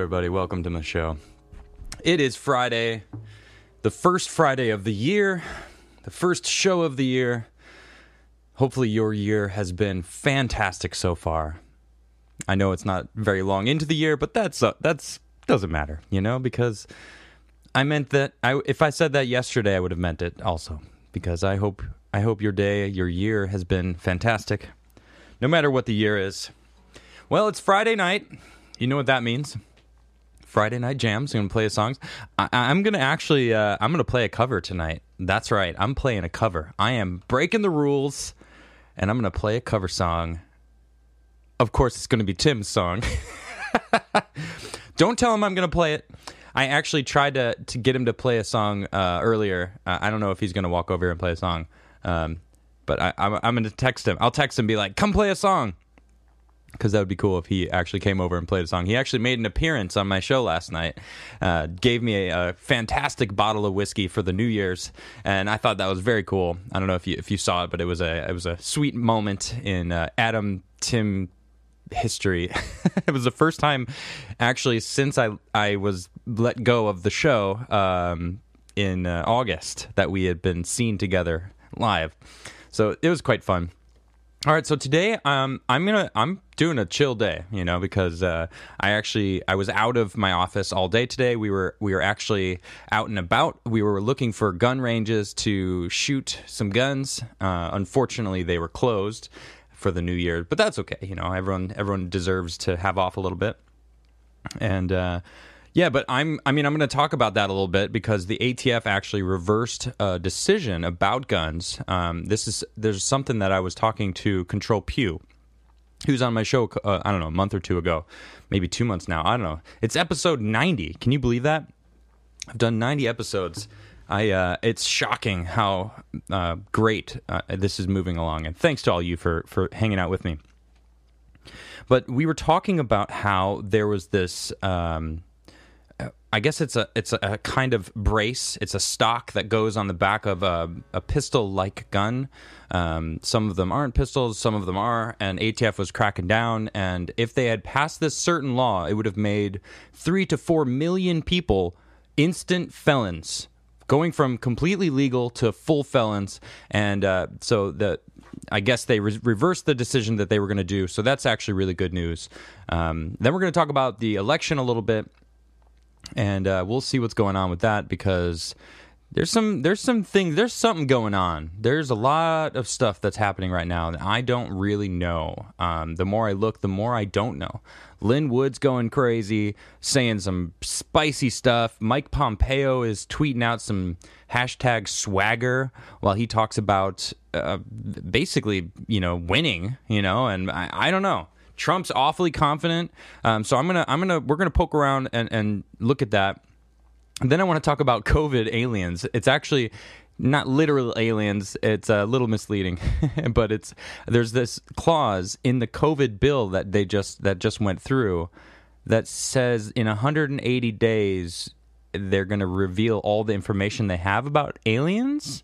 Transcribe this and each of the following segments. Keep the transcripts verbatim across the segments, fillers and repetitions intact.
everybody? Welcome to my show. It is Friday, the first Friday of the year, the first show of the year. Hopefully your year has been fantastic so far. I know it's not very long into the year, but that's uh, that's doesn't matter, you know, because I meant that. I, if I said that yesterday, I would have meant it also, because I hope I hope your day, your year has been fantastic, no matter what the year is. Well, it's Friday night. You know what that means. Friday night jams. I'm going to play songs. I, I'm going to actually, uh, I'm going to play a cover tonight. That's right. I'm playing a cover. I am breaking the rules, and I'm going to play a cover song. Of course, it's going to be Tim's song. Don't tell him I'm going to play it. I actually tried to, to get him to play a song uh, earlier. Uh, I don't know if he's going to walk over here and play a song. Um, but I, I'm, I'm going to text him. I'll text him and be like, come play a song. Because that would be cool if he actually came over and played a song. He actually made an appearance on my show last night. Uh, gave me a, a fantastic bottle of whiskey for the New Year's, and I thought that was very cool. I don't know if you if you saw it, but it was a it was a sweet moment in uh, Adam Tim history. It was the first time, actually, since I I was let go of the show um, in uh, August that we had been seen together live. So it was quite fun. All right, so today um, I'm gonna I'm doing a chill day, you know, because uh, I actually I was out of my office all day today. We were we were actually out and about. We were looking for gun ranges to shoot some guns. Uh, unfortunately, they were closed for the new year, but that's okay. You know, everyone everyone deserves to have off a little bit, and. Uh, Yeah, but I'm. I mean, I'm going to talk about that a little bit because the A T F actually reversed a decision about guns. Um, this is there's something that I was talking to Control Pew, who's on my show. Uh, I don't know, a month or two ago, maybe two months now. I don't know. It's episode ninety. Can you believe that? I've done ninety episodes. I. Uh, it's shocking how uh, great uh, this is moving along, and thanks to all you for for hanging out with me. But we were talking about how there was this. Um, I guess it's a it's a kind of brace. It's a stock that goes on the back of a, a pistol-like gun. Um, some of them aren't pistols, some of them are, and A T F was cracking down. And if they had passed this certain law, it would have made three to four million people instant felons, going from completely legal to full felons. And uh, so the I guess they re- reversed the decision that they were going to do. So that's actually really good news. Um, then we're going to talk about the election a little bit. And uh, we'll see what's going on with that because there's some there's some thing there's something going on. There's a lot of stuff that's happening right now that I don't really know. Um, the more I look, the more I don't know. Lynn Wood's going crazy, saying some spicy stuff. Mike Pompeo is tweeting out some hashtag swagger while he talks about uh, basically, you know, winning. You know, and I, I don't know. Trump's awfully confident, um, so I'm gonna, I'm gonna, we're gonna poke around and, and look at that. And then I want to talk about COVID aliens. It's actually not literal aliens. It's a little misleading, but it's there's this clause in the COVID bill that they just that just went through that says in one hundred eighty days they're gonna reveal all the information they have about aliens.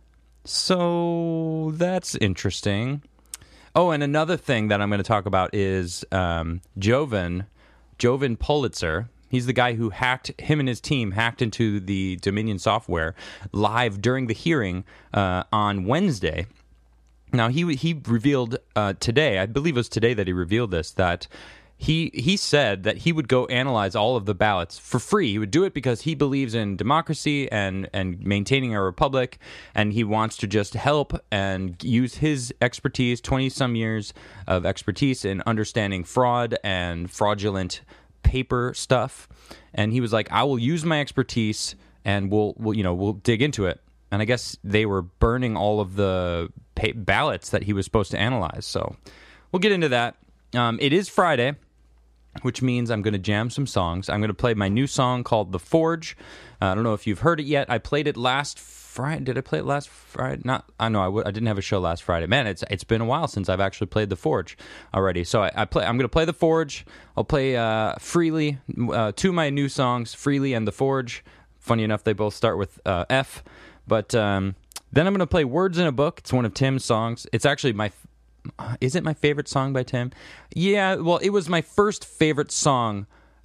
So that's interesting. Oh, and another thing that I'm going to talk about is um, Jovan, Jovan Pulitzer. He's the guy who hacked, him and his team hacked into the Dominion software live during the hearing uh, on Wednesday. Now, he he revealed uh, today, I believe it was today that he revealed this, that he he said that he would go analyze all of the ballots for free. He would do it because he believes in democracy and, and maintaining a republic, and he wants to just help and use his expertise, twenty-some years of expertise in understanding fraud and fraudulent paper stuff. And he was like, I will use my expertise and we'll, we'll you know, we'll dig into it. And I guess they were burning all of the pa- ballots that he was supposed to analyze. So we'll get into that. Um, it is Friday, which means I'm going to jam some songs. I'm going to play my new song called The Forge. Uh, I don't know if you've heard it yet. I played it last Friday. Did I play it last Friday? Not. I know I, w- I didn't have a show last Friday. Man, it's it's been a while since I've actually played The Forge already. So I, I play. I'm going to play The Forge. I'll play uh, Freely, uh, two of my new songs, Freely and The Forge. Funny enough, they both start with uh, F. But um, then I'm going to play Words in a Book. It's one of Tim's songs. It's actually my... Is it my favorite song by Tim? Yeah, well, it was my first favorite song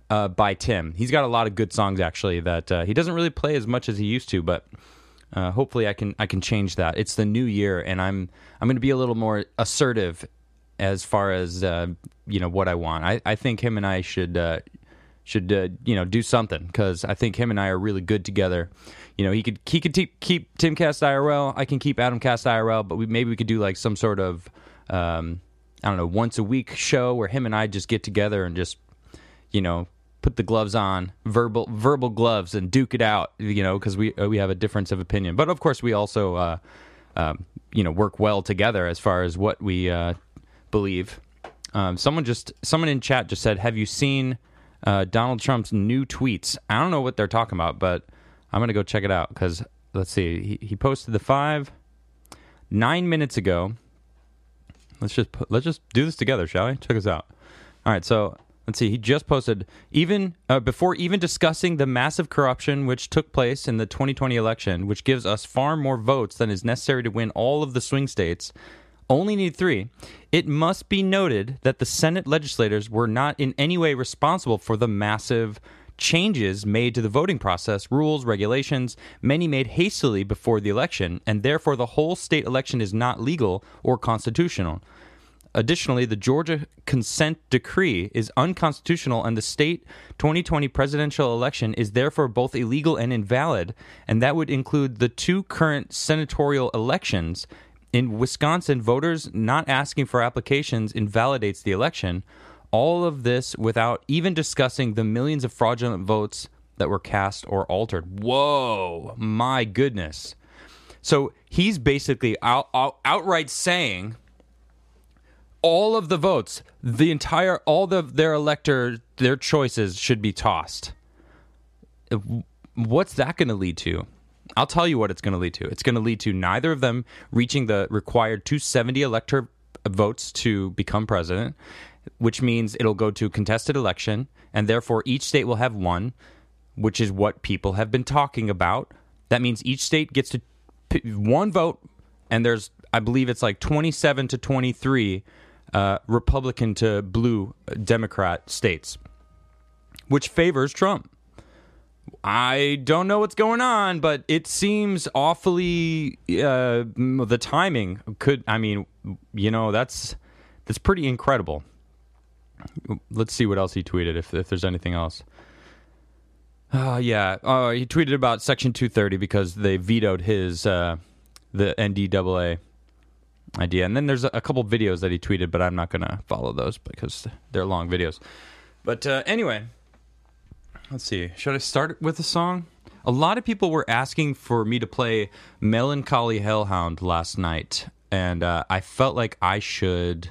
uh, by Tim. He's got a lot of good songs actually that uh, he doesn't really play as much as he used to, but uh, hopefully I can I can change that. It's the new year, and I'm I'm going to be a little more assertive as far as uh, you know what I want. I, I think him and I should uh, should uh, you know do something, because I think him and I are really good together. You know, he could he could keep, keep Timcast I R L. I can keep Adamcast I R L, but we, maybe we could do like some sort of um, I don't know, once a week show where him and I just get together and just, you know, put the gloves on, verbal verbal gloves, and duke it out. You know, because we we have a difference of opinion, but of course we also uh, um, you know work well together as far as what we uh, believe. Um, someone just someone in chat just said, "Have you seen uh, Donald Trump's new tweets?" I don't know what they're talking about, but I'm going to go check it out, because, let's see, he, he posted the five nine minutes ago. Let's just put, let's just do this together, shall we? Check us out. All right, so let's see. He just posted, even uh, before even discussing the massive corruption which took place in the twenty twenty election, which gives us far more votes than is necessary to win all of the swing states, only need three, it must be noted that the Senate legislators were not in any way responsible for the massive changes made to the voting process, rules, regulations, many made hastily before the election, and therefore the whole state election is not legal or constitutional. Additionally, the Georgia consent decree is unconstitutional, and the state twenty twenty presidential election is therefore both illegal and invalid, and that would include the two current senatorial elections. In Wisconsin, voters not asking for applications invalidates the election. All of this without even discussing the millions of fraudulent votes that were cast or altered. Whoa, my goodness. So he's basically out, out, outright saying all of the votes, the entire, all of their elector, their choices should be tossed. What's that going to lead to? I'll tell you what it's going to lead to. It's going to lead to neither of them reaching the required two hundred seventy elector votes to become president, which means it'll go to contested election, and therefore each state will have one, which is what people have been talking about. That means each state gets to pick one vote, and there's, I believe it's like twenty-seven to twenty-three uh, Republican to blue Democrat states, which favors Trump. I don't know what's going on, but it seems awfully, uh, the timing could, I mean, you know, that's that's pretty incredible. Let's see what else he tweeted, if if there's anything else. Uh, yeah, uh, he tweeted about Section two thirty because they vetoed his, uh, the N D A A idea. And then there's a, a couple videos that he tweeted, but I'm not going to follow those because they're long videos. But uh, anyway, let's see. Should I start with a song? A lot of people were asking for me to play Melancholy Hellhound last night, and uh, I felt like I should...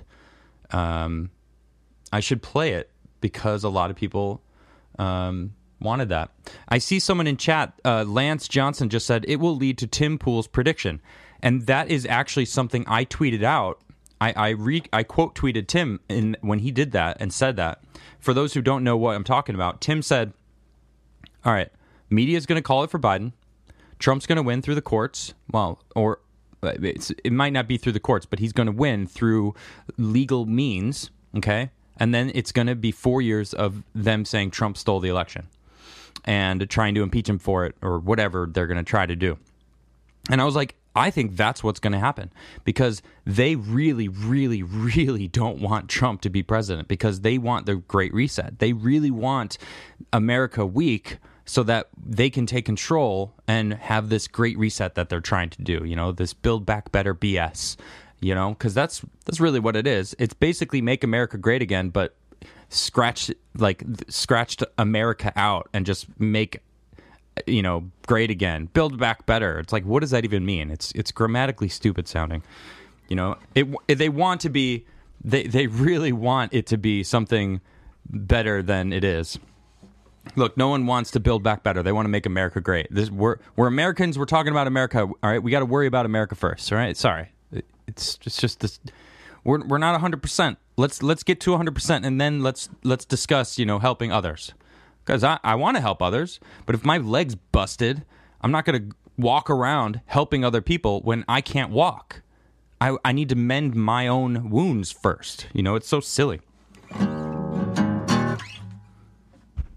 Um, I should play it because a lot of people um, wanted that. I see someone in chat, uh, Lance Johnson, just said, it will lead to Tim Pool's prediction. And that is actually something I tweeted out. I I, re- I quote tweeted Tim in, when he did that and said that. For those who don't know what I'm talking about, Tim said, all right, media's going to call it for Biden. Trump's going to win through the courts. Well, or it's, it might not be through the courts, but he's going to win through legal means, okay? And then it's going to be four years of them saying Trump stole the election and trying to impeach him for it or whatever they're going to try to do. And I was like, I think that's what's going to happen because they really, really, really don't want Trump to be president because they want the Great Reset. They really want America weak so that they can take control and have this Great Reset that they're trying to do, you know, this Build Back Better B S. You know, because that's that's really what it is. It's basically make America great again, but scratch like scratched America out and just make, you know, great again. Build back better. It's like, what does that even mean? It's it's grammatically stupid sounding. You know, it they want to be they they really want it to be something better than it is. Look, no one wants to build back better. They want to make America great. This we're we're Americans. We're talking about America. All right, we got to worry about America first. All right, sorry. It's just, it's just this. We're we're not one hundred percent. Let's let's get to one hundred percent and then let's let's discuss, you know, helping others. Because I, I want to help others, but if my leg's busted, I'm not going to walk around helping other people when I can't walk. I I need to mend my own wounds first. You know, it's so silly.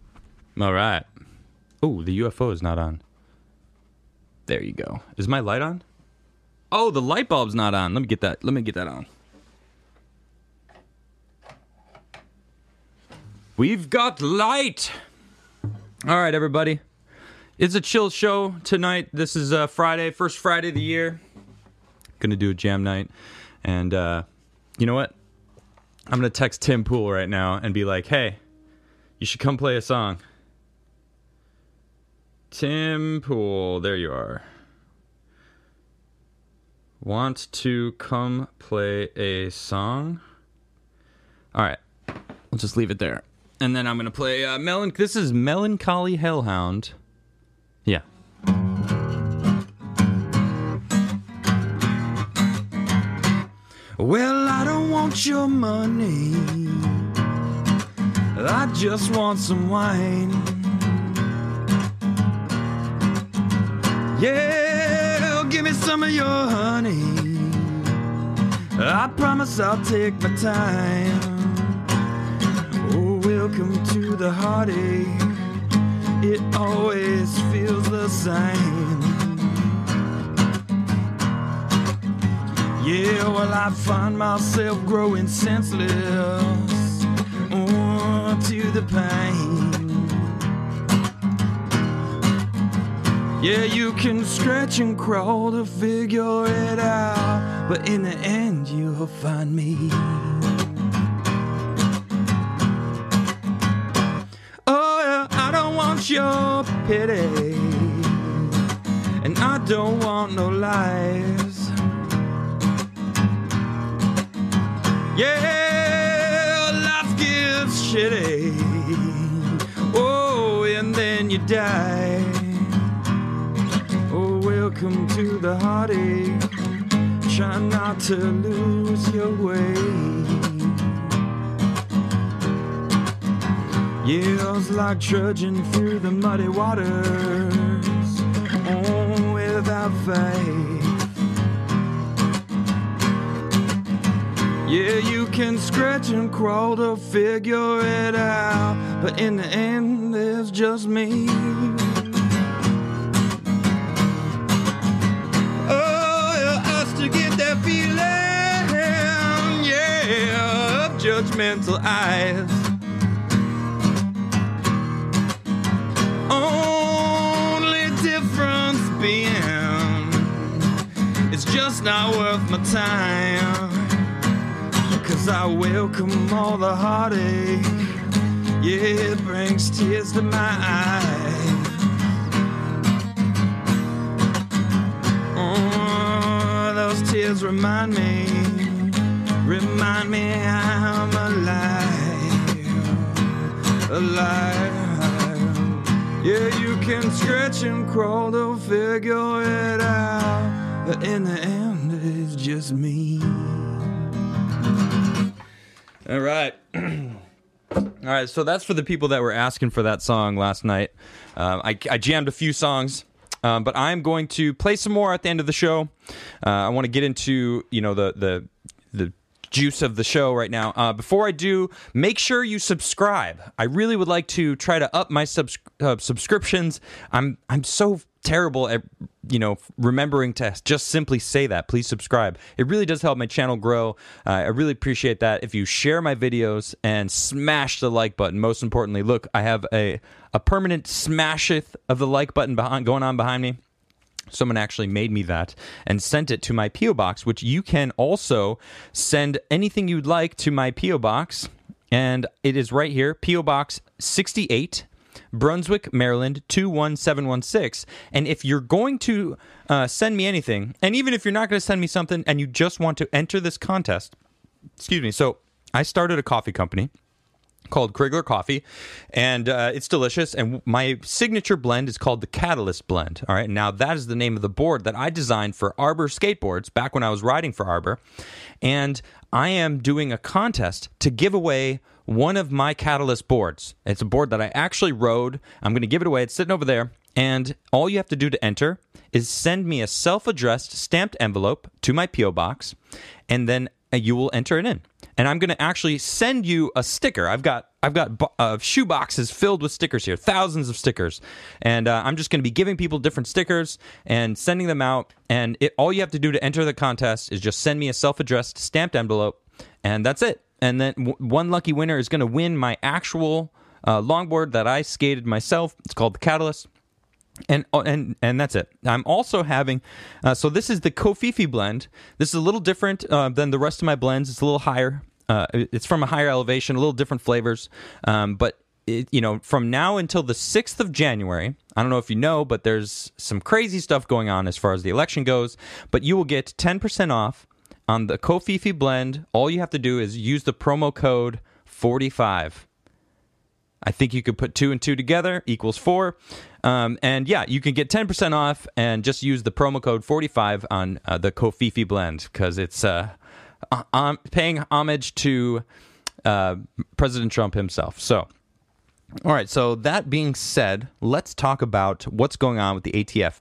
All right. Oh, the U F O is not on. There you go. Is my light on? Oh, the light bulb's not on. Let me get that. Let me get that on. We've got light. All right, everybody. It's a chill show tonight. This is uh, Friday, first Friday of the year. Gonna do a jam night. And uh, you know what? I'm gonna text Tim Pool right now and be like, hey, you should come play a song. Tim Pool, there you are. Want to come play a song? All right, we'll just leave it there. And then I'm going to play uh, Melan. This is Melancholy Hellhound. Yeah. Well, I don't want your money. I just want some wine. Yeah, give me some of your honey. I promise I'll take my time. Oh, welcome to the heartache. It always feels the same. Yeah, well, I find myself growing senseless oh, to the pain. Yeah, you can scratch and crawl to figure it out, but in the end you'll find me. Oh, yeah, I don't want your pity, and I don't want no lies. Yeah, life gets shitty, oh, and then you die. Oh, welcome to the heartache. Try not to lose your way. Yeah, it's like trudging through the muddy waters, oh, without faith. Yeah, you can scratch and crawl to figure it out, but in the end, there's just me. Judgmental eyes. Only difference being it's just not worth my time. Cause I welcome all the heartache. Yeah, it brings tears to my eyes. Oh, those tears remind me Remind me I'm alive, alive. Yeah, you can scratch and crawl to figure it out, but in the end, it's just me. All right. All right, so that's for the people that were asking for that song last night. Um, I, I jammed a few songs. Um, but I'm going to play some more at the end of the show. Uh, I want to get into, you know, the the the juice of the show right now. Uh, before I do, make sure you subscribe. I really would like to try to up my subs- uh, subscriptions. I'm I'm so terrible at, you know, remembering to just simply say that. Please subscribe. It really does help my channel grow. Uh, I really appreciate that. If you share my videos and smash the like button. Most importantly, look, I have a a permanent smasheth of the like button behind going on behind me. Someone actually made me that and sent it to my P O box, which you can also send anything you'd like to my P O box. And it is right here, P O Box sixty-eight, Brunswick, Maryland, two one seven one six. And if you're going to uh, send me anything, and even if you're not going to send me something and you just want to enter this contest, excuse me, so I started a coffee company called Krigler Coffee, and uh, it's delicious, and my signature blend is called the Catalyst Blend. All right, now that is the name of the board that I designed for Arbor skateboards back when I was riding for Arbor, and I am doing a contest to give away one of my Catalyst boards. It's a board that I actually rode. I'm going to give it away. It's sitting over there, and all you have to do to enter is send me a self-addressed stamped envelope to my P O box, and then you will enter it in. And I'm going to actually send you a sticker. I've got I've got bo- uh, shoe boxes filled with stickers here, thousands of stickers, and uh, I'm just going to be giving people different stickers and sending them out. And it, all you have to do to enter the contest is just send me a self-addressed stamped envelope, and that's it. And then w- one lucky winner is going to win my actual uh, longboard that I skated myself. It's called the Catalyst. And and and that's it. I'm also having, uh, so this is the Kofifi blend. This is a little different uh, than the rest of my blends. It's a little higher. Uh, it's from a higher elevation, a little different flavors. Um, but, it, you know, from now until the sixth of January, I don't know if you know, but there's some crazy stuff going on as far as the election goes. But you will get ten percent off on the Kofifi blend. All you have to do is use the promo code forty-five. I think you could put two and two together, equals four. Um, and yeah, you can get ten percent off and just use the promo code forty-five on uh, the Kofifi blend because it's uh, um, paying homage to uh, President Trump himself. So, all right, so that being said, let's talk about what's going on with the A T F.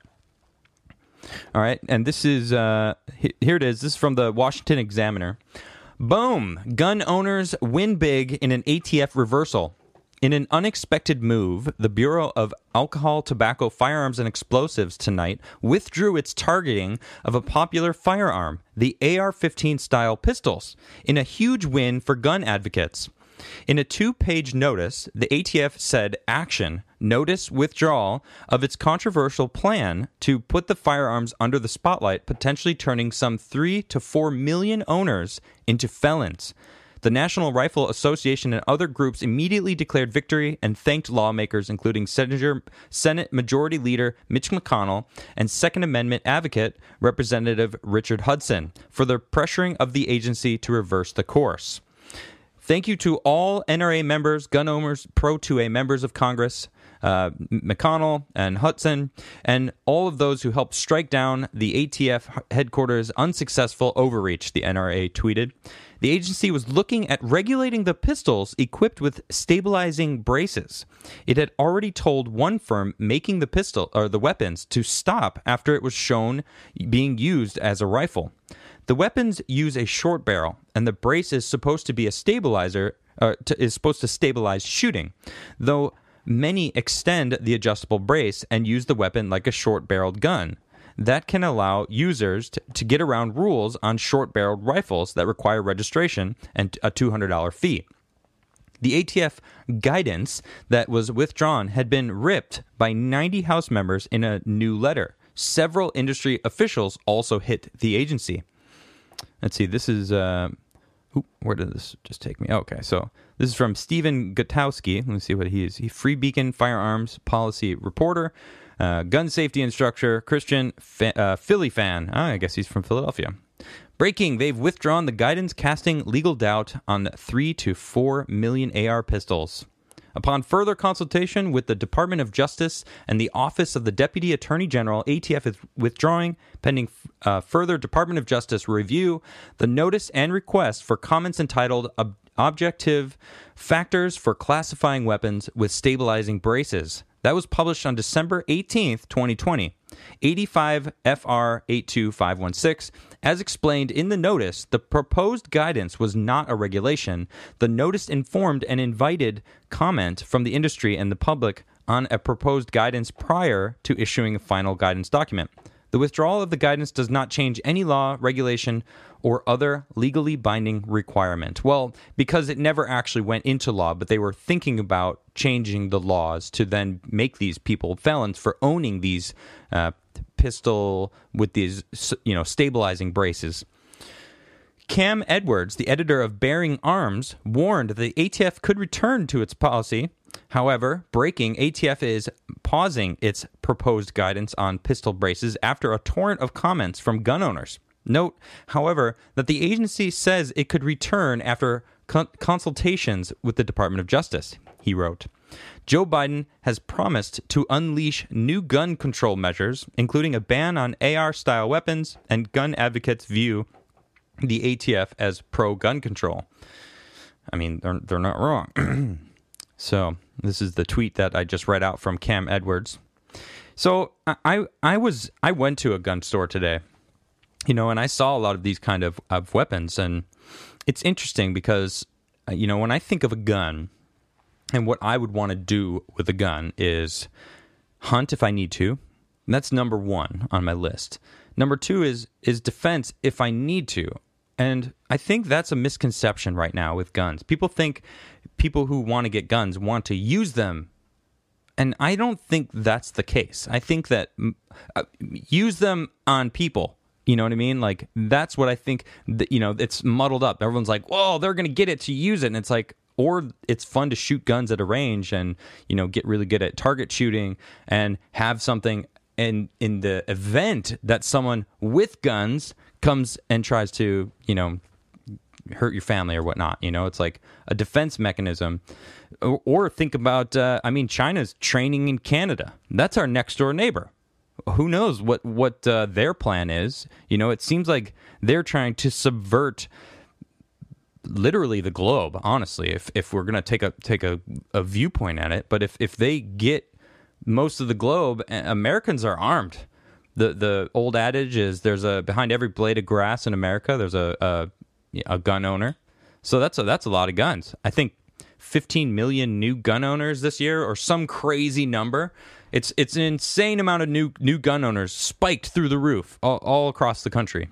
All right, and this is, uh, here it is. This is from the Washington Examiner. Boom! Gun owners win big in an A T F reversal. In an unexpected move, the Bureau of Alcohol, Tobacco, Firearms, and Explosives tonight withdrew its targeting of a popular firearm, the A R fifteen style pistols, in a huge win for gun advocates. In a two-page notice, the A T F said action, notice withdrawal of its controversial plan to put the firearms under the spotlight, potentially turning some three to four million owners into felons. The National Rifle Association and other groups immediately declared victory and thanked lawmakers, including Senator, Senate Majority Leader Mitch McConnell and Second Amendment advocate Representative Richard Hudson, for their pressuring of the agency to reverse the course. Thank you to all N R A members, gun owners, Pro two A members of Congress, uh, McConnell and Hudson, and all of those who helped strike down the A T F headquarters' unsuccessful overreach, the N R A tweeted. The agency was looking at regulating the pistols equipped with stabilizing braces. It had already told one firm making the pistol or the weapons to stop after it was shown being used as a rifle. The weapons use a short barrel, and the brace is supposed to be a stabilizer, uh, to, is supposed to stabilize shooting, though many extend the adjustable brace and use the weapon like a short-barreled gun. That can allow users to, to get around rules on short-barreled rifles that require registration and a two hundred dollars fee. The A T F guidance that was withdrawn had been ripped by ninety House members in a new letter. Several industry officials also hit the agency. Let's see, this is... Uh, ooh, where did this just take me? Okay, so this is from Stephen Gutowski. Let me see what he is. He Free Beacon Firearms Policy Reporter. Uh, gun safety instructor, Christian fa- uh, Philly fan. Oh, I guess he's from Philadelphia. Breaking, they've withdrawn the guidance casting legal doubt on three to four million A R pistols. Upon further consultation with the Department of Justice and the Office of the Deputy Attorney General, A T F is withdrawing, pending uh, further Department of Justice review, the notice and request for comments entitled Ob- Objective Factors for Classifying Weapons with Stabilizing Braces. That was published on December eighteenth, twenty twenty. eighty-five F R eight two five one six. As explained in the notice, the proposed guidance was not a regulation. The notice informed and invited comment from the industry and the public on a proposed guidance prior to issuing a final guidance document. The withdrawal of the guidance does not change any law, regulation, or other legally binding requirement. Well, because it never actually went into law, but they were thinking about changing the laws to then make these people felons for owning these uh, pistol with these, you know, stabilizing braces. Cam Edwards, the editor of Bearing Arms, warned the A T F could return to its policy. However, breaking, A T F is pausing its proposed guidance on pistol braces after a torrent of comments from gun owners. Note, however, that the agency says it could return after con- consultations with the Department of Justice, he wrote. Joe Biden has promised to unleash new gun control measures, including a ban on A R-style weapons, and gun advocates view the A T F as pro-gun control. I mean, they're, they're not wrong. So this is the tweet that I just read out from Cam Edwards. So I I was I went to a gun store today, you know, and I saw a lot of these kind of, of weapons, and it's interesting because, you know, when I think of a gun, And what I would want to do with a gun is hunt if I need to. And that's number one on my list. Number two is is defense if I need to. And I think that's a misconception right now with guns. People think people who want to get guns want to use them. And I don't think that's the case. I think that uh, use them on people. You know what I mean? Like, that's what I think, that, you know, it's muddled up. Everyone's like, whoa, they're going to get it to use it. And it's like, or it's fun to shoot guns at a range and, you know, get really good at target shooting and have something in, in the event that someone with guns comes and tries to, you know, hurt your family or whatnot. You know, it's like a defense mechanism. Or, or think about, uh, I mean, China's training in Canada. That's our next door neighbor. Who knows what, what uh, their plan is? You know, it seems like they're trying to subvert literally the globe, honestly, if if we're going to take a take a, a viewpoint at it. But if, if they get most of the globe, Americans are armed. The the old adage is there's a behind every blade of grass in America, there's a a, a gun owner. So that's a, that's a lot of guns. I think fifteen million new gun owners this year, or some crazy number. It's it's an insane amount of new new gun owners, spiked through the roof all, all across the country.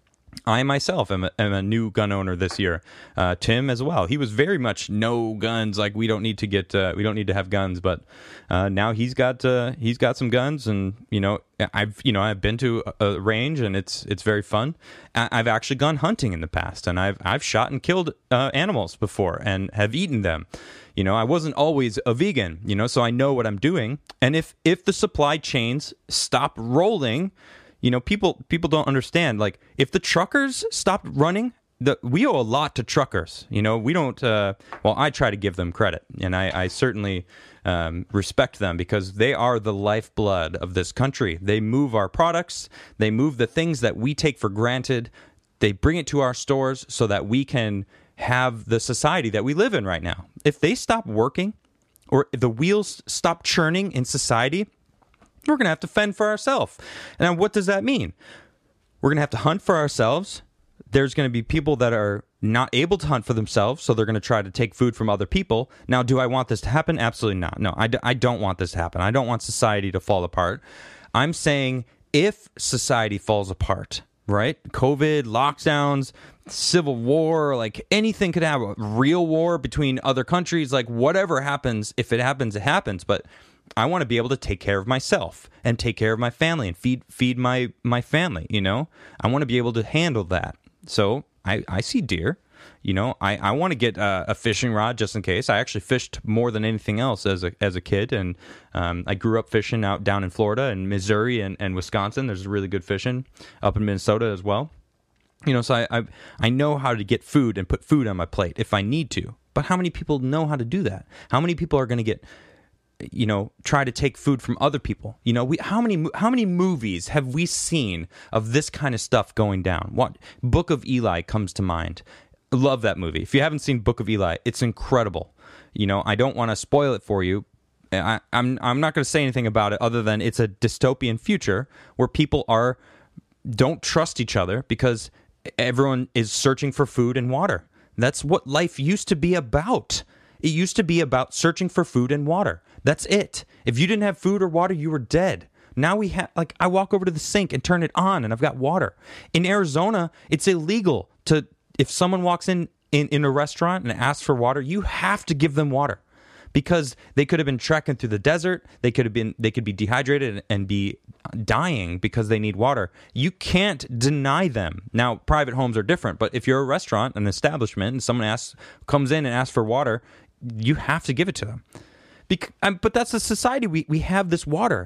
I myself am a, am a new gun owner this year. Uh, Tim as well. He was very much no guns. Like, we don't need to get uh, we don't need to have guns. But uh, now he's got uh, he's got some guns, and you know I've you know I've been to a, a range, and it's it's very fun. I, I've actually gone hunting in the past, and I've I've shot and killed uh, animals before and have eaten them. You know, I wasn't always a vegan. You know, so I know what I'm doing. And if if the supply chains stop rolling. You know, people people don't understand. Like, if the truckers stopped running, the, we owe a lot to truckers. You know, we don't, uh, well, I try to give them credit, and I, I certainly um, respect them because they are the lifeblood of this country. They move our products. They move the things that we take for granted. They bring it to our stores so that we can have the society that we live in right now. If they stop working, or if the wheels stop churning in society, we're going to have to fend for ourselves. Now, what does that mean? We're going to have to hunt for ourselves. There's going to be people that are not able to hunt for themselves, so they're going to try to take food from other people. Now, do I want this to happen? Absolutely not. No, I, d- I don't want this to happen. I don't want society to fall apart. I'm saying if society falls apart, right? COVID, lockdowns, civil war, like anything could happen. Real war between other countries, like whatever happens, if it happens, it happens. But I want to be able to take care of myself and take care of my family and feed feed my, my family, you know? I want to be able to handle that. So I, I see deer. You know, I, I want to get uh, a fishing rod just in case. I actually fished more than anything else as a as a kid, and um, I grew up fishing out down in Florida and Missouri and, and Wisconsin. There's really good fishing up in Minnesota as well. You know, so I, I I know how to get food and put food on my plate if I need to. But how many people know how to do that? How many people are going to get, you know, try to take food from other people? You know, we how many how many movies have we seen of this kind of stuff going down? What Book of Eli comes to mind. Love that movie. If you haven't seen Book of Eli, it's incredible. You know, I don't want to spoil it for you. I, I'm I'm not going to say anything about it other than it's a dystopian future where people are don't trust each other because everyone is searching for food and water. That's what life used to be about. It used to be about searching for food and water. That's it. If you didn't have food or water, you were dead. Now we have, like, I walk over to the sink and turn it on and I've got water. In Arizona, it's illegal to, if someone walks in, in, in a restaurant and asks for water, you have to give them water because they could have been trekking through the desert. They could have been, they could be dehydrated and be dying because they need water. You can't deny them. Now, private homes are different, but if you're a restaurant, an establishment, and someone asks, comes in and asks for water, you have to give it to them. Bec- um, but that's the society. We, we have this water.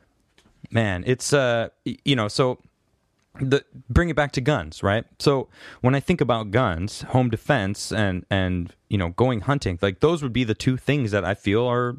Man, it's, uh, you know, so the bring it back to guns, right? So when I think about guns, home defense, and, and, you know, going hunting, like those would be the two things that I feel are,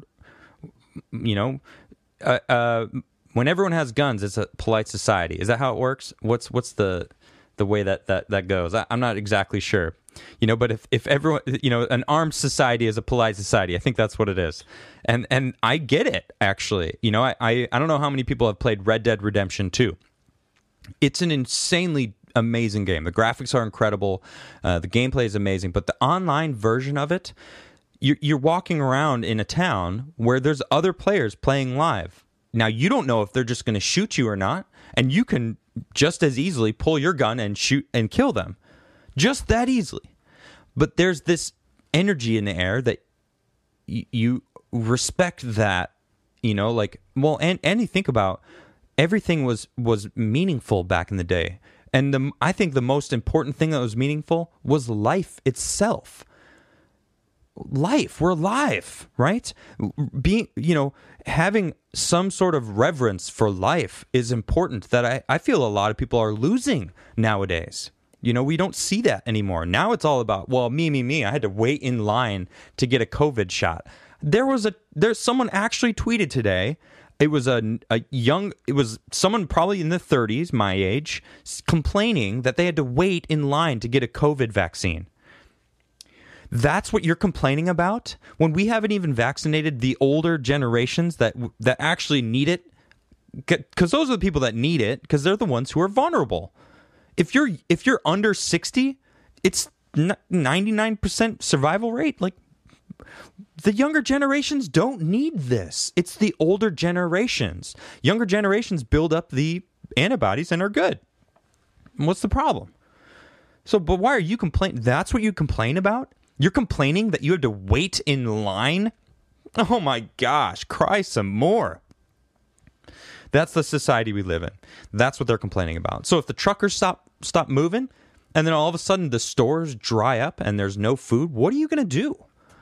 you know, uh, uh, when everyone has guns, it's a polite society. Is that how it works? What's, what's the, the way that, that, that goes? I, I'm not exactly sure. You know, but if, if everyone, you know, an armed society is a polite society, I think that's what it is. And and I get it, actually. You know, I, I, I don't know how many people have played Red Dead Redemption two. It's an insanely amazing game. The graphics are incredible. Uh, the gameplay is amazing. But the online version of it, you're, you're walking around in a town where there's other players playing live. Now, you don't know if they're just going to shoot you or not, and you can just as easily pull your gun and shoot and kill them. Just that easily. But there's this energy in the air that y- you respect that, you know, like, well, and, and you think about everything was, was meaningful back in the day. And the, I think the most important thing that was meaningful was life itself. Life, we're alive, right? Being, you know, having some sort of reverence for life is important that I, I feel a lot of people are losing nowadays. You know, we don't see that anymore. Now it's all about, well, me, me, me. I had to wait in line to get a COVID shot. There was a, there's someone actually tweeted today. It was a, a young, it was someone probably in the thirties, my age, complaining that they had to wait in line to get a COVID vaccine. That's what you're complaining about? When we haven't even vaccinated the older generations that that actually need it? Because those are the people that need it, because they're the ones who are vulnerable. If you're if you're under sixty, it's ninety-nine percent survival rate. Like, the younger generations don't need this. It's the older generations. Younger generations build up the antibodies and are good. What's the problem? So, but why are you complaining? That's what you complain about? You're complaining that you had to wait in line? Oh my gosh, cry some more. That's the society we live in. That's what they're complaining about. So if the truckers stop stop moving, and then all of a sudden the stores dry up and there's no food, what are you going to do?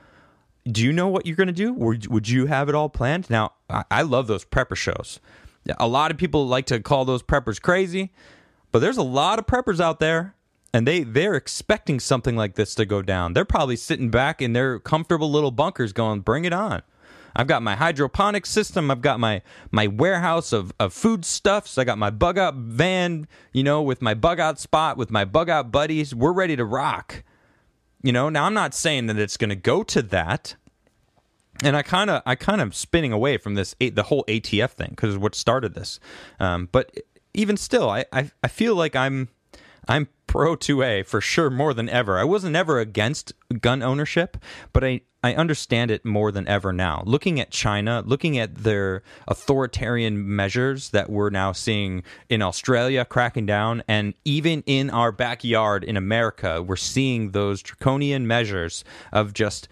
Do you know what you're going to do? Would, would you have it all planned? Now, I, I love those prepper shows. A lot of people like to call those preppers crazy, but there's a lot of preppers out there. And they, they're expecting something like this to go down. They're probably sitting back in their comfortable little bunkers going, bring it on. I've got my hydroponic system. I've got my, my warehouse of, of food stuffs. I got my bug out van, you know, with my bug out spot, with my bug out buddies. We're ready to rock. You know, now I'm not saying that it's going to go to that. And I kind of I kind of spinning away from this, the whole A T F thing, because it's what started this. Um, but even still, I, I, I feel like I'm I'm pro two A for sure more than ever. I wasn't ever against gun ownership, but I, I understand it more than ever now. Looking at China, looking at their authoritarian measures that we're now seeing in Australia cracking down, and even in our backyard in America, we're seeing those draconian measures of just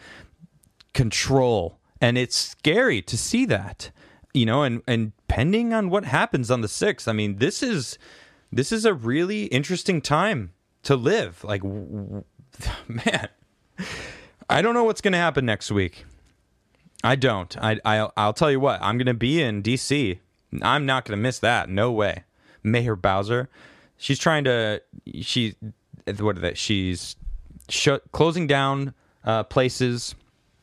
control. And it's scary to see that, you know, and, and pending on what happens on the sixth, I mean, this is... This is a really interesting time to live. Like, man, I don't know what's going to happen next week. I don't. I, I, I'll tell you what, I'm going to be in D C. I'm not going to miss that. No way. Mayor Bowser, she's trying to, she, what is that? She's shut, closing down uh, places.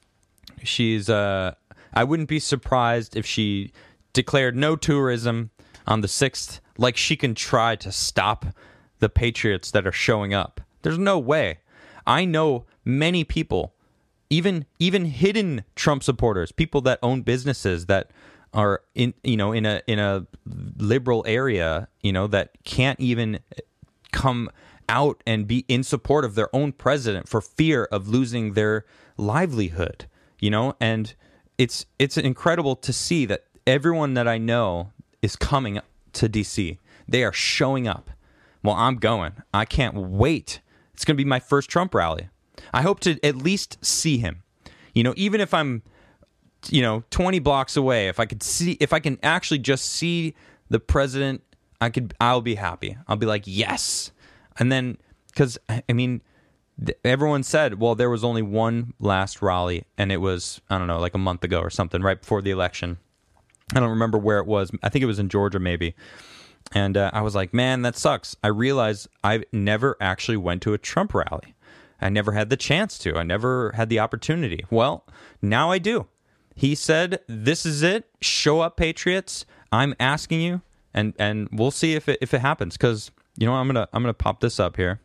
She's, uh, I wouldn't be surprised if she declared no tourism on the sixth, like she can try to stop the patriots that are showing up. There's no way. I know many people, even even hidden Trump supporters, people that own businesses that are in you know in a in a liberal area, you know, that can't even come out and be in support of their own president for fear of losing their livelihood, you know, and it's it's incredible to see that everyone that I know is coming to D C. They are showing up. Well, I'm going. I can't wait. It's going to be my first Trump rally. I hope to at least see him. You know, even if I'm, you know, twenty blocks away, if I could see, if I can actually just see the president, I could, I'll be happy. I'll be like, yes. And then, because, I mean, everyone said, well, there was only one last rally, and it was, I don't know, like a month ago or something, right before the election. I don't remember where it was. I think it was in Georgia, maybe. And uh, I was like, man, that sucks. I realized I never actually went to a Trump rally. I never had the chance to. I never had the opportunity. Well, now I do. He said, this is it. Show up, Patriots. I'm asking you. And and we'll see if it if it happens. Because, you know, I'm gonna I'm gonna pop this up here.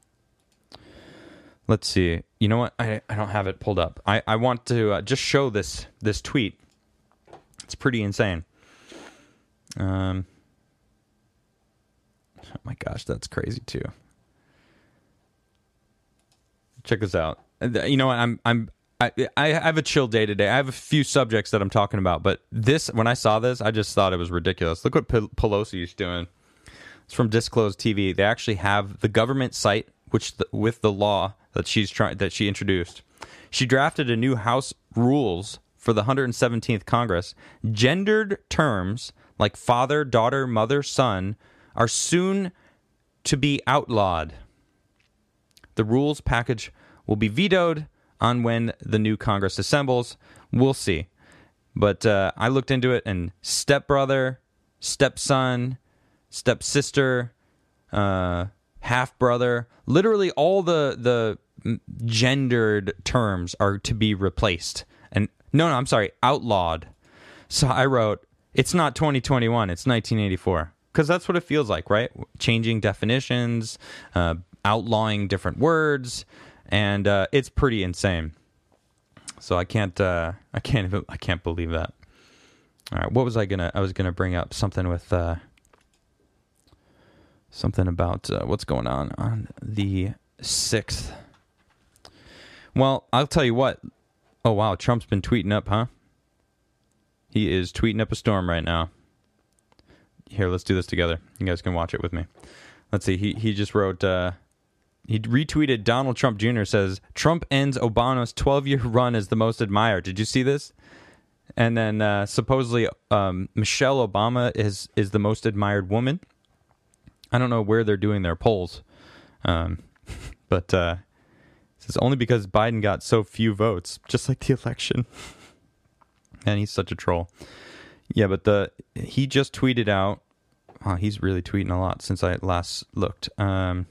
Let's see. You know what? I, I don't have it pulled up. I, I want to uh, just show this this tweet. It's pretty insane. Um, oh my gosh, that's crazy too. Check this out. You know what? I'm I'm I, I have a chill day today. I have a few subjects that I'm talking about, but this, when I saw this, I just thought it was ridiculous. Look what P- Pelosi is doing. It's from Disclosed T V. They actually have the government site, which the, with the law that she's trying that she introduced. She drafted a new House rules for the one hundred seventeenth Congress. Gendered terms like father, daughter, mother, son are soon to be outlawed. The rules package will be vetoed on when the new Congress assembles. We'll see. But uh, I looked into it, and stepbrother, stepson, stepsister, uh, half-brother, literally all the the gendered terms are to be replaced. And no, no, I'm sorry, outlawed. So I wrote, it's not twenty twenty-one, it's nineteen eighty-four. Because that's what it feels like, right? Changing definitions, uh, outlawing different words, and uh, it's pretty insane. So I can't, uh, I can't, even, I can't believe that. All right, what was I gonna? I was gonna bring up something with uh, something about uh, what's going on on the sixth. Well, I'll tell you what. Oh wow, Trump's been tweeting up, huh? He is tweeting up a storm right now. Here, let's do this together. You guys can watch it with me. Let's see. He he just wrote. Uh, he retweeted Donald Trump Junior says Trump ends Obama's twelve-year run as the most admired. Did you see this? And then uh, supposedly um, Michelle Obama is is the most admired woman. I don't know where they're doing their polls, um, but uh, it's only because Biden got so few votes, just like the election. And he's such a troll. Yeah, but the he just tweeted out. Oh, he's really tweeting a lot since I last looked. Um,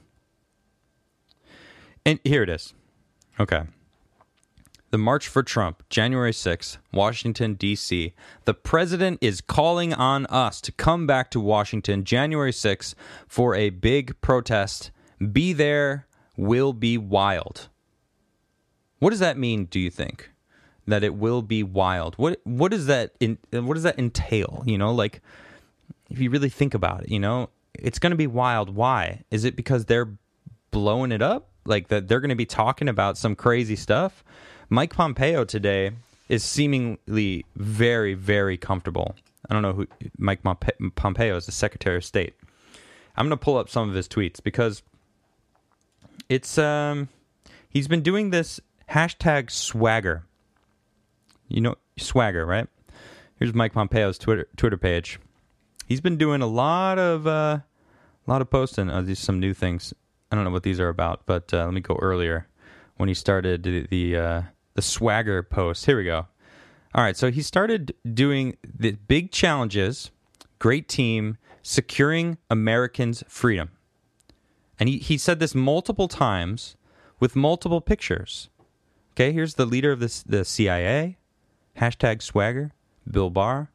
and here it is. Okay. The March for Trump, January sixth, Washington, D C. The president is calling on us to come back to Washington January sixth for a big protest. Be there, will be wild. What does that mean, do you think? That it will be wild. What what does that in, what does that entail? You know, like if you really think about it, you know, it's going to be wild. Why? Is it because they're blowing it up? Like that they're going to be talking about some crazy stuff? Mike Pompeo today is seemingly very, very comfortable. I don't know who Mike Pompeo is, the Secretary of State. I'm going to pull up some of his tweets because it's um he's been doing this hashtag swagger. You know, swagger, right? Here's Mike Pompeo's Twitter Twitter page. He's been doing a lot of uh, a lot of posting. Uh, these some new things. I don't know what these are about, but uh, let me go earlier when he started the the, uh, the swagger post. Here we go. All right, so he started doing the big challenges, great team, securing Americans' freedom, and he he said this multiple times with multiple pictures. Okay, here's the leader of this the C I A. Hashtag swagger, Bill Barr.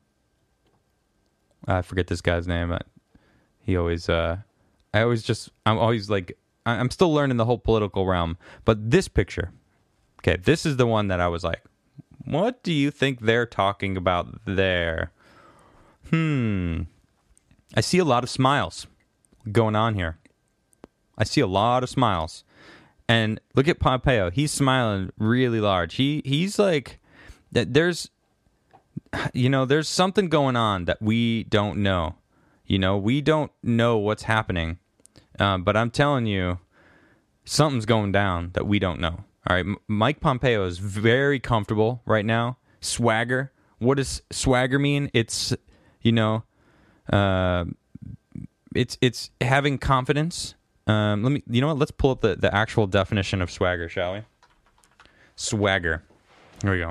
I forget this guy's name. He always, uh, I always just, I'm always like, I'm still learning the whole political realm. But this picture, okay, this is the one that I was like, what do you think they're talking about there? Hmm. I see a lot of smiles going on here. I see a lot of smiles. And look at Pompeo. He's smiling really large. He He's like... That there's, you know, there's something going on that we don't know. You know, we don't know what's happening. Uh, but I'm telling you, something's going down that we don't know. All right, M- Mike Pompeo is very comfortable right now. Swagger. What does swagger mean? It's, you know, uh, it's it's having confidence. Um, let me, you know what? Let's pull up the, the actual definition of swagger, shall we? Swagger. Here we go.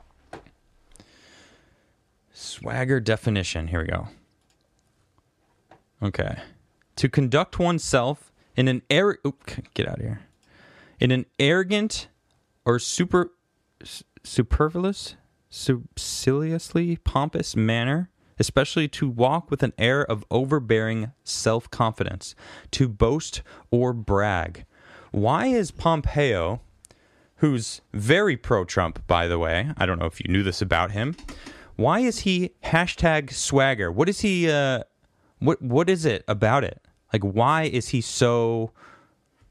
Swagger definition. Here we go. Okay. To conduct oneself in an air... Get out of here. In an arrogant or super superfluous, superciliously pompous manner, especially to walk with an air of overbearing self-confidence, to boast or brag. Why is Pompeo, who's very pro-Trump, by the way, I don't know if you knew this about him, why is he hashtag swagger? What is he, uh, what, what is it about it? Like, why is he so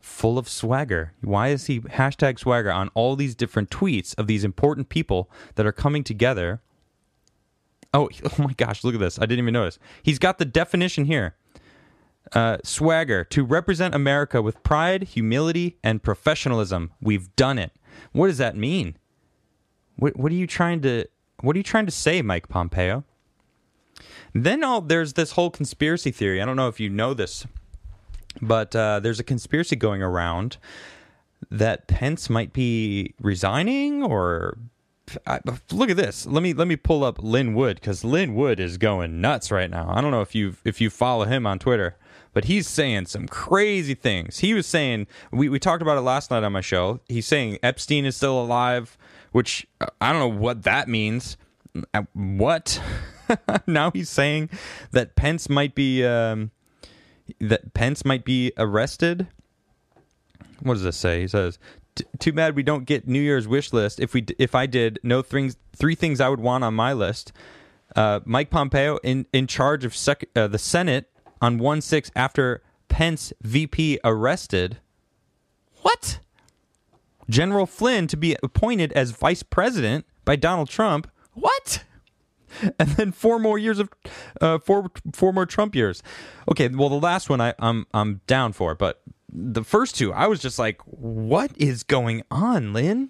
full of swagger. Why is he hashtag swagger on all these different tweets of these important people that are coming together? Oh, oh my gosh, look at this. I didn't even notice. He's got the definition here. Uh, swagger, to represent America with pride, humility, and professionalism. We've done it. What does that mean? What, what are you trying to what are you trying to say, Mike Pompeo? Then all, there's this whole conspiracy theory. I don't know if you know this, but uh, there's a conspiracy going around that Pence might be resigning, or I, look at this. Let me let me pull up Lin Wood, because Lin Wood is going nuts right now. I don't know if you if you follow him on Twitter, but he's saying some crazy things. He was saying, we, we talked about it last night on my show. He's saying Epstein is still alive, which I don't know what that means. What? Now he's saying that Pence might be um, that Pence might be arrested. What does this say? He says, "Too bad we don't get New Year's wish list. If we, if I did, no things, three things I would want on my list. Uh, Mike Pompeo in, in charge of sec, uh, the Senate on one six after Pence V P arrested. What? General Flynn to be appointed as vice president by Donald Trump. What? And then four more years of uh, four four more Trump years. Okay, well the last one I, I'm I'm down for, but the first two I was just like, what is going on, Lynn?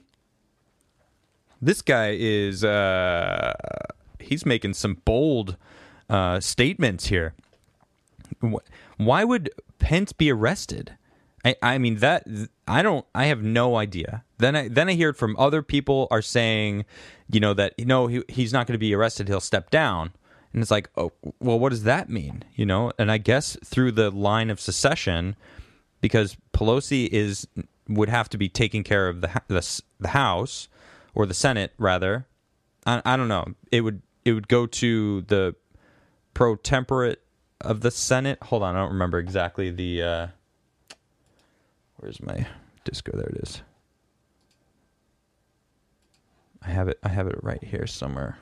This guy is uh, he's making some bold uh, statements here. Why would Pence be arrested? I, I mean that I don't I have no idea. Then I then I hear it from other people are saying, you know, that no he he's not going to be arrested, he'll step down. And it's like, oh well, what does that mean? You know, and I guess through the line of secession, because Pelosi is would have to be taking care of the the, the House or the Senate rather. I, I don't know. It would it would go to the pro temperate of the Senate. Hold on, I don't remember exactly the. Uh, where's my disco? There it is. I have it. I have it right here somewhere.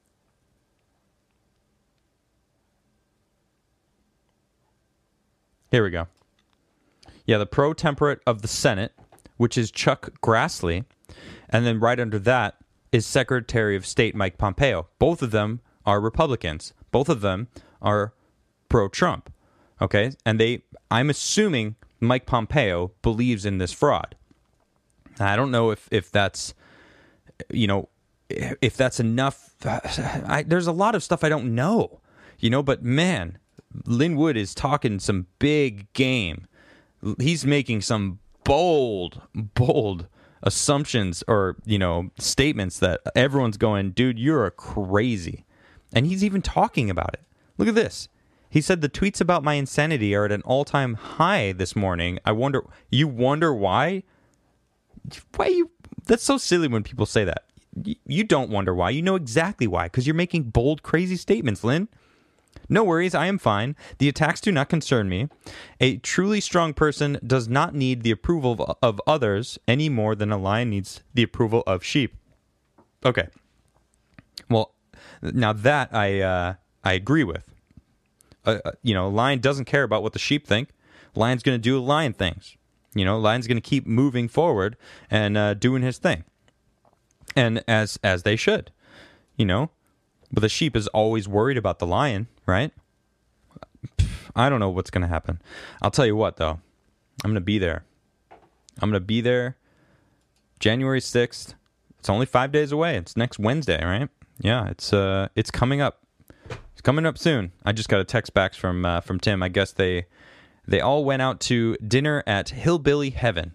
Here we go. Yeah, the pro temperate of the Senate, which is Chuck Grassley, and then right under that is Secretary of State Mike Pompeo. Both of them are Republicans. Both of them are pro-Trump. Okay, and they, I'm assuming Mike Pompeo believes in this fraud. I don't know if if that's, you know, if that's enough. I, there's a lot of stuff I don't know, you know, but man, Lin Wood is talking some big game. He's making some bold, bold assumptions or, you know, statements that everyone's going, dude, you're crazy. And he's even talking about it. Look at this. He said the tweets about my insanity are at an all-time high this morning. I wonder, you wonder why? Why you? That's so silly when people say that. You don't wonder why. You know exactly why, because you're making bold, crazy statements, Lynn. No worries, I am fine. The attacks do not concern me. A truly strong person does not need the approval of, of others any more than a lion needs the approval of sheep. Okay. Well, now that I uh, I agree with. Uh, you know, a lion doesn't care about what the sheep think. Lion's going to do lion things. You know, lion's going to keep moving forward and uh, doing his thing. And as as they should, you know. But the sheep is always worried about the lion, right? I don't know what's going to happen. I'll tell you what, though. I'm going to be there. I'm going to be there January sixth. It's only five days away. It's next Wednesday, right? Yeah, it's uh, it's coming up. It's coming up soon. I just got a text back from uh, from Tim. I guess they they all went out to dinner at Hillbilly Heaven.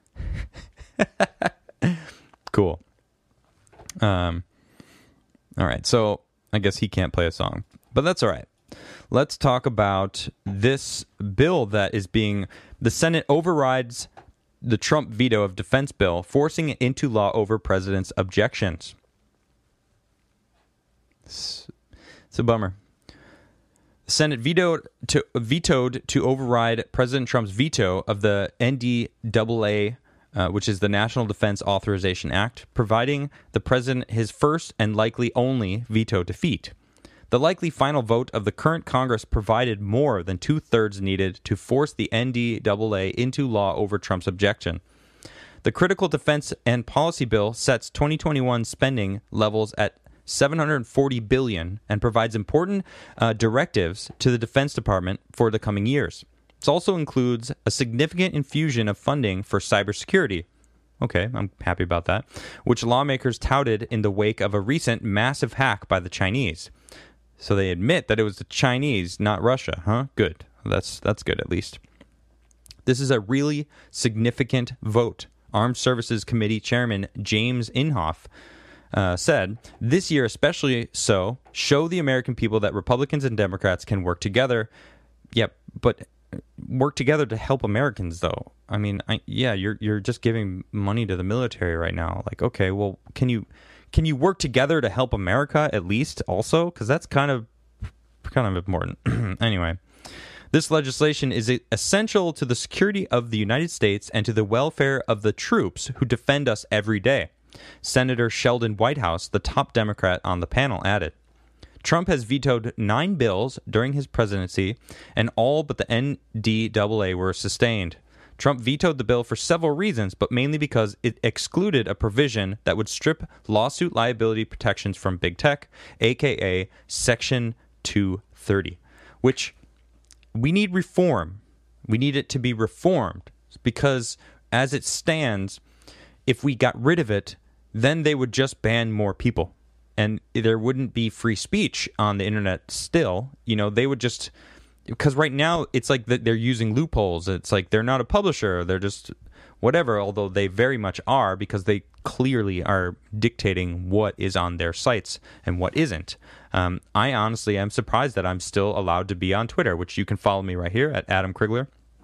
Cool. Um. All right, so I guess he can't play a song, but that's all right. Let's talk about this bill that is being, the Senate overrides the Trump veto of defense bill, forcing it into law over president's objections. It's, it's a bummer. The Senate vetoed to, vetoed to override President Trump's veto of the N D A A, Uh, which is the National Defense Authorization Act, providing the president his first and likely only veto defeat. The likely final vote of the current Congress provided more than two-thirds needed to force the N D A A into law over Trump's objection. The Critical Defense and Policy Bill sets twenty twenty-one spending levels at seven hundred forty billion dollars and provides important uh, directives to the Defense Department for the coming years. It also includes a significant infusion of funding for cybersecurity. Okay, I'm happy about that, which lawmakers touted in the wake of a recent massive hack by the Chinese. So they admit that it was the Chinese, not Russia, huh? Good. That's that's good, at least. This is a really significant vote. Armed Services Committee Chairman James Inhofe uh, said, "This year especially so, show the American people that Republicans and Democrats can work together." Yep, but work together to help Americans, though. I mean, I, yeah, you're you're just giving money to the military right now. Like, okay, well, can you can you work together to help America at least also? Because that's kind of kind of important. Anyway, this legislation is essential to the security of the United States and to the welfare of the troops who defend us every day. Senator Sheldon Whitehouse, the top Democrat on the panel, added. Trump has vetoed nine bills during his presidency, and all but the N D A A were sustained. Trump vetoed the bill for several reasons, but mainly because it excluded a provision that would strip lawsuit liability protections from big tech, aka Section two thirty, which we need reform. We need it to be reformed because as it stands, if we got rid of it, then they would just ban more people. And there wouldn't be free speech on the internet still. You know, they would just... Because right now, it's like that they're using loopholes. It's like they're not a publisher. They're just whatever, although they very much are because they clearly are dictating what is on their sites and what isn't. Um, I honestly am surprised that I'm still allowed to be on Twitter, which you can follow me right here at Adam Krigler.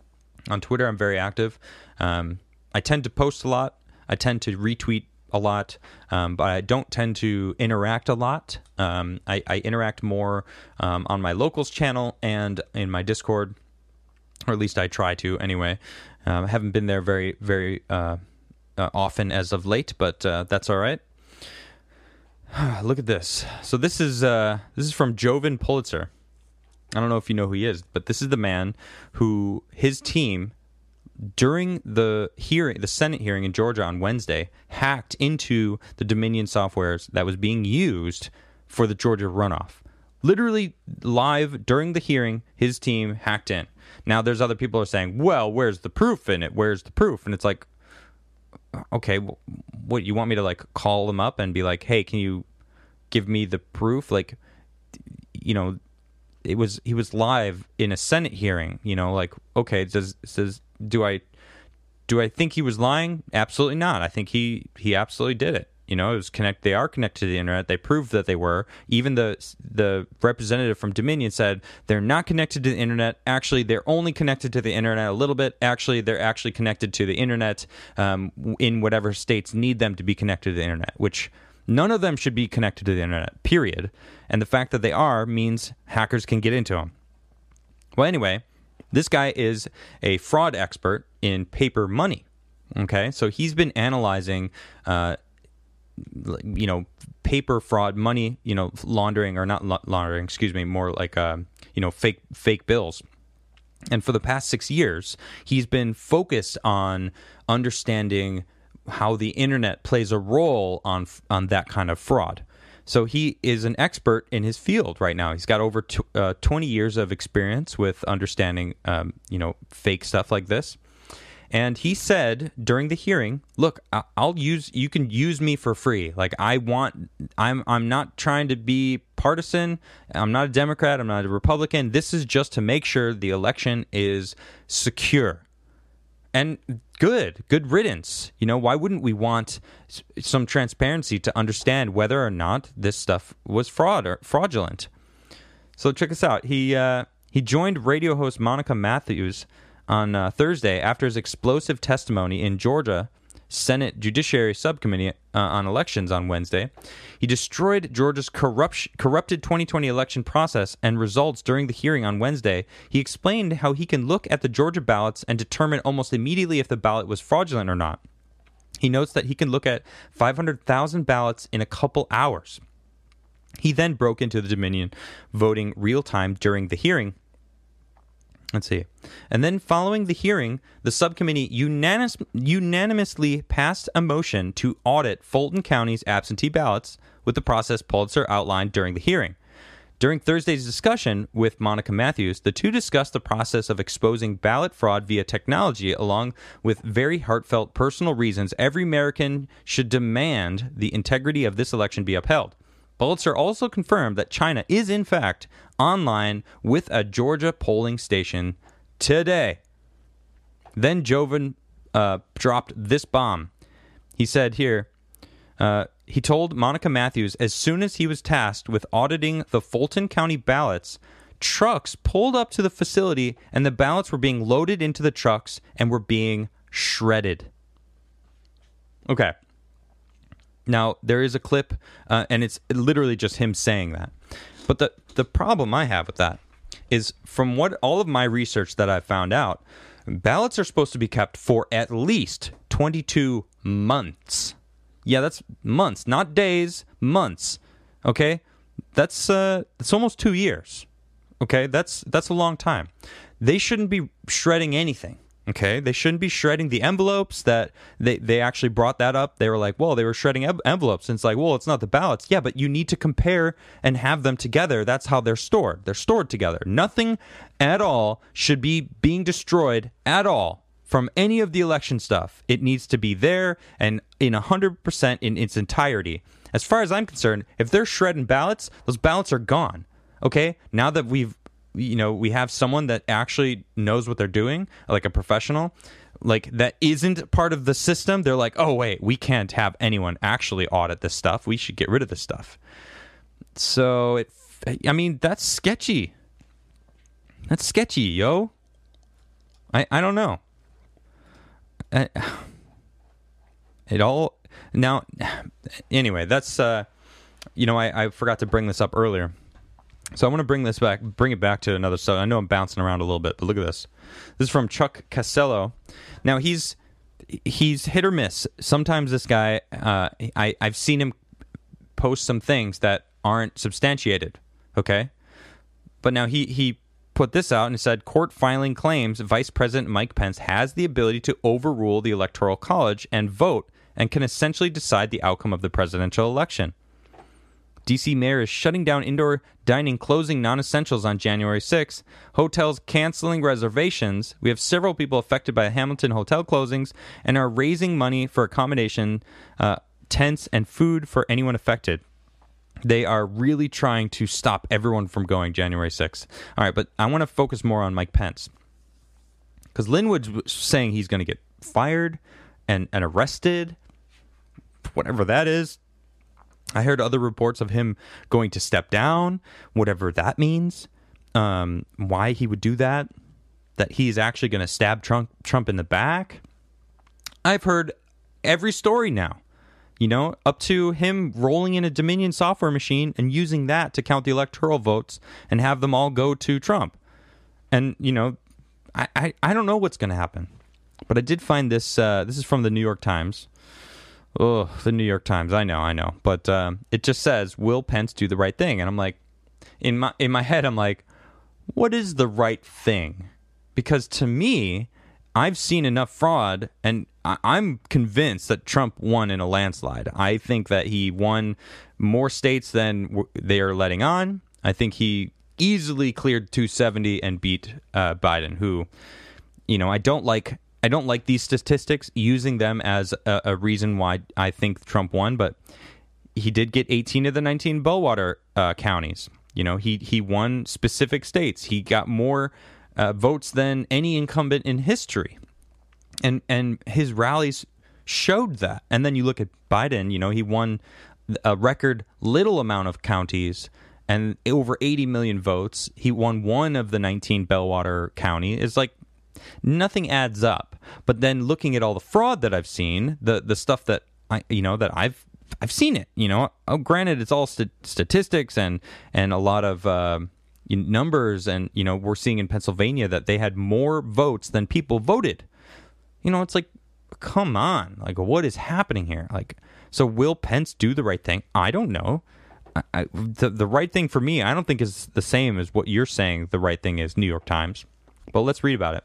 On Twitter, I'm very active. Um, I tend to post a lot. I tend to retweet a lot, um, but I don't tend to interact a lot. Um, I, I interact more um, on my locals channel and in my Discord, or at least I try to anyway. Um, I haven't been there very, very uh, uh, often as of late, but uh, that's all right. Look at this. So this is uh, this is from Jovan Pulitzer. I don't know if you know who he is, but this is the man who his team, during the hearing, the Senate hearing in Georgia on Wednesday, hacked into the Dominion softwares that was being used for the Georgia runoff. Literally live during the hearing, his team hacked in. Now, there's other people who are saying, well, where's the proof in it? Where's the proof? And it's like, okay, well, what, you want me to, like, call them up and be like, hey, can you give me the proof? Like, you know, it was he was live in a Senate hearing, you know, like, okay, does says do I do I think he was lying? Absolutely not. I think he he absolutely did it. You know, it was connect they are connected to the internet. They proved that they were. Even the the representative from Dominion said they're not connected to the internet. Actually, they're only connected to the internet a little bit. Actually, they're actually connected to the internet um, in whatever states need them to be connected to the internet, which none of them should be connected to the internet, period. And the fact that they are means hackers can get into them. Well, anyway, this guy is a fraud expert in paper money. Okay, so he's been analyzing, uh, you know, paper fraud, money, you know, laundering or not laundering, excuse me, more like, uh, you know, fake fake bills. And for the past six years, he's been focused on understanding how the internet plays a role on on that kind of fraud. So he is an expert in his field right now. He's got over t- uh, twenty years of experience with understanding, um, you know, fake stuff like this. And he said during the hearing, "Look, I'll use. You can use me for free. Like I want. I'm. I'm not trying to be partisan. I'm not a Democrat. I'm not a Republican. This is just to make sure the election is secure." And good, good riddance. You know, why wouldn't we want some transparency to understand whether or not this stuff was fraud or fraudulent? So check us out. He uh, he joined radio host Monica Matthews on uh, Thursday after his explosive testimony in Georgia Senate Judiciary Subcommittee uh, on elections on Wednesday. He destroyed Georgia's corrupt, corrupted twenty twenty election process and results during the hearing on Wednesday. He explained how he can look at the Georgia ballots and determine almost immediately if the ballot was fraudulent or not. He notes that he can look at five hundred thousand ballots in a couple hours. He then broke into the Dominion voting real time during the hearing. Let's see. And then following the hearing, the subcommittee unanimous, unanimously passed a motion to audit Fulton County's absentee ballots with the process Pulitzer outlined during the hearing. During Thursday's discussion with Monica Matthews, the two discussed the process of exposing ballot fraud via technology, along with very heartfelt personal reasons every American should demand the integrity of this election be upheld. Pulitzer also confirmed that China is, in fact, online with a Georgia polling station today. Then Jovan uh, dropped this bomb. He said here, uh, he told Monica Matthews as soon as he was tasked with auditing the Fulton County ballots, trucks pulled up to the facility and the ballots were being loaded into the trucks and were being shredded. Okay. Now, there is a clip, uh, and it's literally just him saying that. But the, the problem I have with that is, from what all of my research that I've found out, ballots are supposed to be kept for at least twenty-two months. Yeah, that's months, not days, months. Okay? That's uh, that's almost two years. Okay? That's that's a long time. They shouldn't be shredding anything. Okay, they shouldn't be shredding the envelopes. That they, they actually brought that up. They were like, well, they were shredding en- envelopes. And it's like, well, it's not the ballots. Yeah, but you need to compare and have them together. That's how they're stored. They're stored together. Nothing at all should be being destroyed at all from any of the election stuff. It needs to be there and in one hundred percent in its entirety. As far as I'm concerned, if they're shredding ballots, those ballots are gone. Okay, now that we've you know, we have someone that actually knows what they're doing, like a professional, like that isn't part of the system. They're like, oh, wait, we can't have anyone actually audit this stuff. We should get rid of this stuff. So, it, I mean, that's sketchy. That's sketchy, yo. I, I don't know. I, it all, now, anyway, that's, uh, you know, I, I forgot to bring this up earlier. So I want to bring this back, bring it back to another stuff. I know I'm bouncing around a little bit, but look at this. This is from Chuck Casello. Now he's he's hit or miss. Sometimes this guy, uh, I I've seen him post some things that aren't substantiated. Okay, but now he he put this out and he said, court filing claims Vice President Mike Pence has the ability to overrule the Electoral College and vote, and can essentially decide the outcome of the presidential election. D C mayor is shutting down indoor dining, closing non-essentials on January sixth. Hotels canceling reservations. We have several people affected by Hamilton hotel closings and are raising money for accommodation, uh, tents, and food for anyone affected. They are really trying to stop everyone from going January sixth. All right, but I want to focus more on Mike Pence. Because Linwood's saying he's going to get fired and, and arrested, whatever that is. I heard other reports of him going to step down, whatever that means, um, why he would do that, that he's actually going to stab Trump, Trump in the back. I've heard every story now, you know, up to him rolling in a Dominion software machine and using that to count the electoral votes and have them all go to Trump. And, you know, I, I, I don't know what's going to happen. But I did find this, uh, this is from the New York Times. Oh, the New York Times. I know, I know. But um, it just says, will Pence do the right thing? And I'm like, in my in my head, I'm like, what is the right thing? Because to me, I've seen enough fraud, and I, I'm convinced that Trump won in a landslide. I think that he won more states than w- they are letting on. I think he easily cleared two seventy and beat uh, Biden, who, you know, I don't like... I don't like these statistics, using them as a, a reason why I think Trump won, but he did get eighteen of the nineteen bellwether uh, counties. You know, he he won specific states. He got more uh, votes than any incumbent in history, and and his rallies showed that. And then you look at Biden. You know, he won a record little amount of counties and over eighty million votes. He won one of the nineteen bellwether county. It's like, nothing adds up. But then looking at all the fraud that I've seen, the the stuff that I you know that I've I've seen it. You know, oh, granted, it's all st- statistics and and a lot of uh, numbers, and you know, we're seeing in Pennsylvania that they had more votes than people voted. You know, it's like, come on, like, what is happening here? Like, so will Pence do the right thing? I don't know. I, I, the, the right thing for me, I don't think is the same as what you're saying the right thing is, New York Times. But let's read about it.